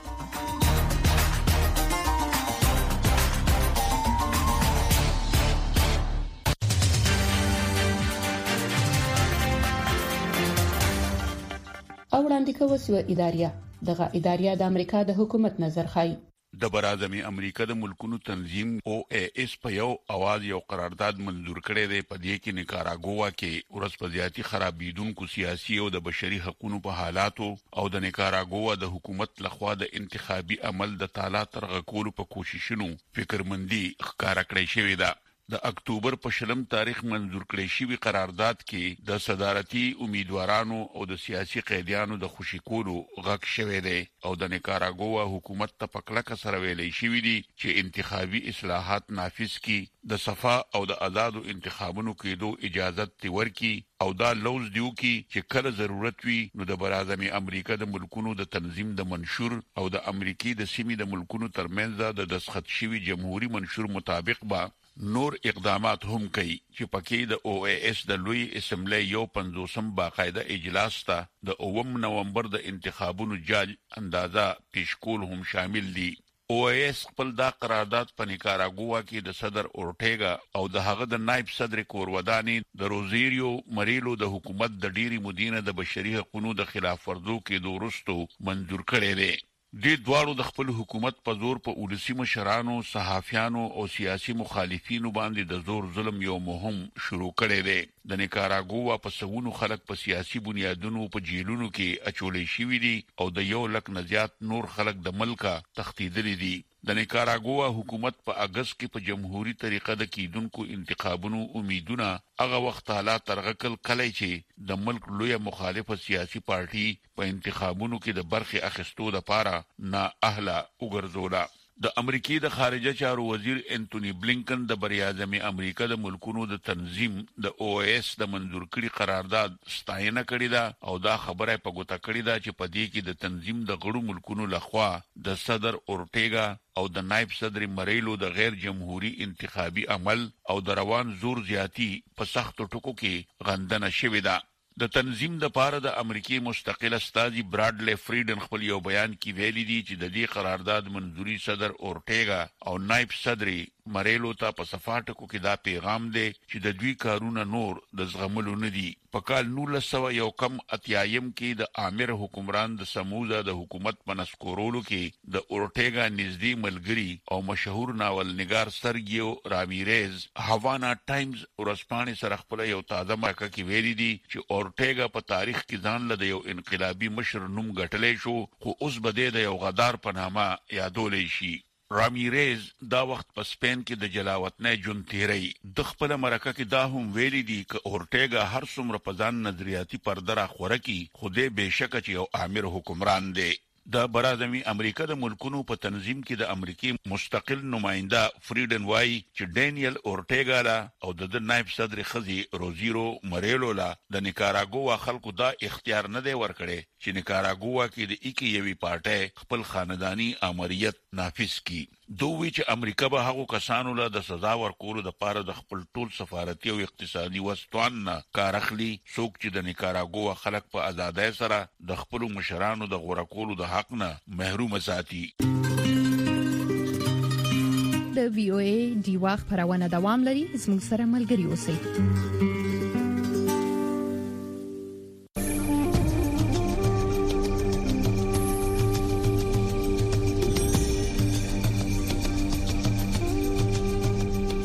D: او وړاندې کوي سو اداریه دغه اداریه د امریکا د حکومت نظر خای
N: د برازمي امریکا د ملکونو تنظیم او اي اس په یو اواز یو قرارداد منزور کړی دی په دې کې نیکاراګوا کې ورسپدياتي خرابېدونکو سیاسي او د بشري حقوقو په حالاتو او د نیکاراګوا د حکومت لخوا د انتخابي عمل د تعالی ترغه کولو په کوششونو فکرمندي ښکارا کړی شوې ده د اکتوبر په شلم تاریخ منزور کړی شوی قرارداد کې د صدارتي امیدوارانو او د سیاسي قیدیانو د خوشی کولو غږ شوی دی او د نیکاراګوا حکومت ته پکړه سره ویلې شوی دی چې انتخابي اصلاحات نافذ کړي د صفا او د آزادو انتخابونو کېدو اجازه ورکړي او دا لوز دیو کې چې کله ضرورت وي نو د برازمي امریکا د ملکونو د تنظیم د منشور او د امریکای د سیمې د ملکونو ترمنځ د دسخط شوی جمهوریت منشور مطابق با نور اقدامات هم کوي چې پکې د او ای اس د لوی اسمبلی یو پنځوسم باقاعده اجلاس ته د اوم نومبر د انتخابونو جاج اندازا پیشکول هم شامل دي او ای اس خپل دا قرارداد په نیکاراګوا کې د صدر اورټیګا او د هغه د نائب صدر کورودانی د روزیریو مریلو د حکومت د ډيري مدینه د بشري حقوقو د خلاف ورزو کې دورستو منظور کړي دي د دوارو د خپل حکومت په زور په اولسي مشرانو صحافیانو او سیاسي مخالفینو باندې د زور ظلم یو مهم شروع کړي دي د نیکاراګوا په سونو خلک په سیاسي بنیادونو په جیلونو کې اچولې شوې دي او د یو لک نزيات نور خلک د ملکا تختیدلې دي د نیکاراګوا حکومت په اگست کې په جمهوریت طریقه د کیدونکو انتخابونو امیدونه هغه وخت حالات ترغکل کلی چې د ملک لوی مخالفه سیاسي پارټي په انتخابونو کې د برخه اخیستو لپاره نه اهله وګرځولا د امریکای د خارجه چارو وزیر انټونی بلینکن د بریاعظمي امریکا د ملکونو د تنظیم د او ایس د منظور کړي قرارداد ستاینه کړې ده او دا خبره په ګوته کړې ده چې په دې کې د تنظیم د غړو ملکونو لخوا د صدر اورټیګا او د نائب صدر مریلو د غیر جمهوریت انتخابي عمل او د روان زور زیاتی په سخت ټکو کې غندنه شوې ده د تنظیم د پاره د امریکای مستقل استاذي براډلی فریډن خپل یو بیان کې ویلي دي چې د دې قرارداد منځوري صدر اورټیګا او نائب صدر مریلو ته په صفاټکو کې دا پیغام دی چې د دوی کارونه نور د زغملو نه دي په کال نولس سوه یو کم اتیایم کې د عامر حکمران د سموزا د حکومت په نسکورولو کې د اورټیګا نږدې ملګری او مشهور ناول نگار سرګیو رامیریز هاوانا ټایمز ورځپاڼې سره خپل یو تازه مرکه کې ویلي دي چې اورټیګا په تاریخ کې ځان له یو انقلابي مشر نوم ګټلې شو، خو اوس به د یو غدار په نامه یادولې شي. رامیریز دا وخت په سپین کې د جلاوطنۍ ژوند تیری. د خپل مرکه کې دا هم ویلي دي چې اورټیګا هر څومره په ځان نظریاتي پرده راخوره کی، خو دې بېشکه چې یو عامر حکمران دی. د برازمي امریکا د ملکونو په تنظیم کې د امریکای مستقل نماینده فریډن وای چې ډینیل اورټیګا لا او د نائب صدر خزي روزیرو مریلو لا د نیکاراګوا خلکو دا اختیار نه دی ورکړي چې نیکاراګوا کې د ایکی یوي پارټي خپل خاندانی امریت نافذ کړي. دوی چې امریکا به هغه کسانو له د سزا ورکولو د پاره د خپل ټول سفارتي او اقتصادي وسطوان نه کار اخلي، څوک چې د نیکاراګوا خلک په آزادۍ سره د خپل مشرانو د غوړه کولو د حق نه محروم ساتي.
L: د وی او ای دی واخ پرونه دوام لري، زموږ سره ملګری اوسئ.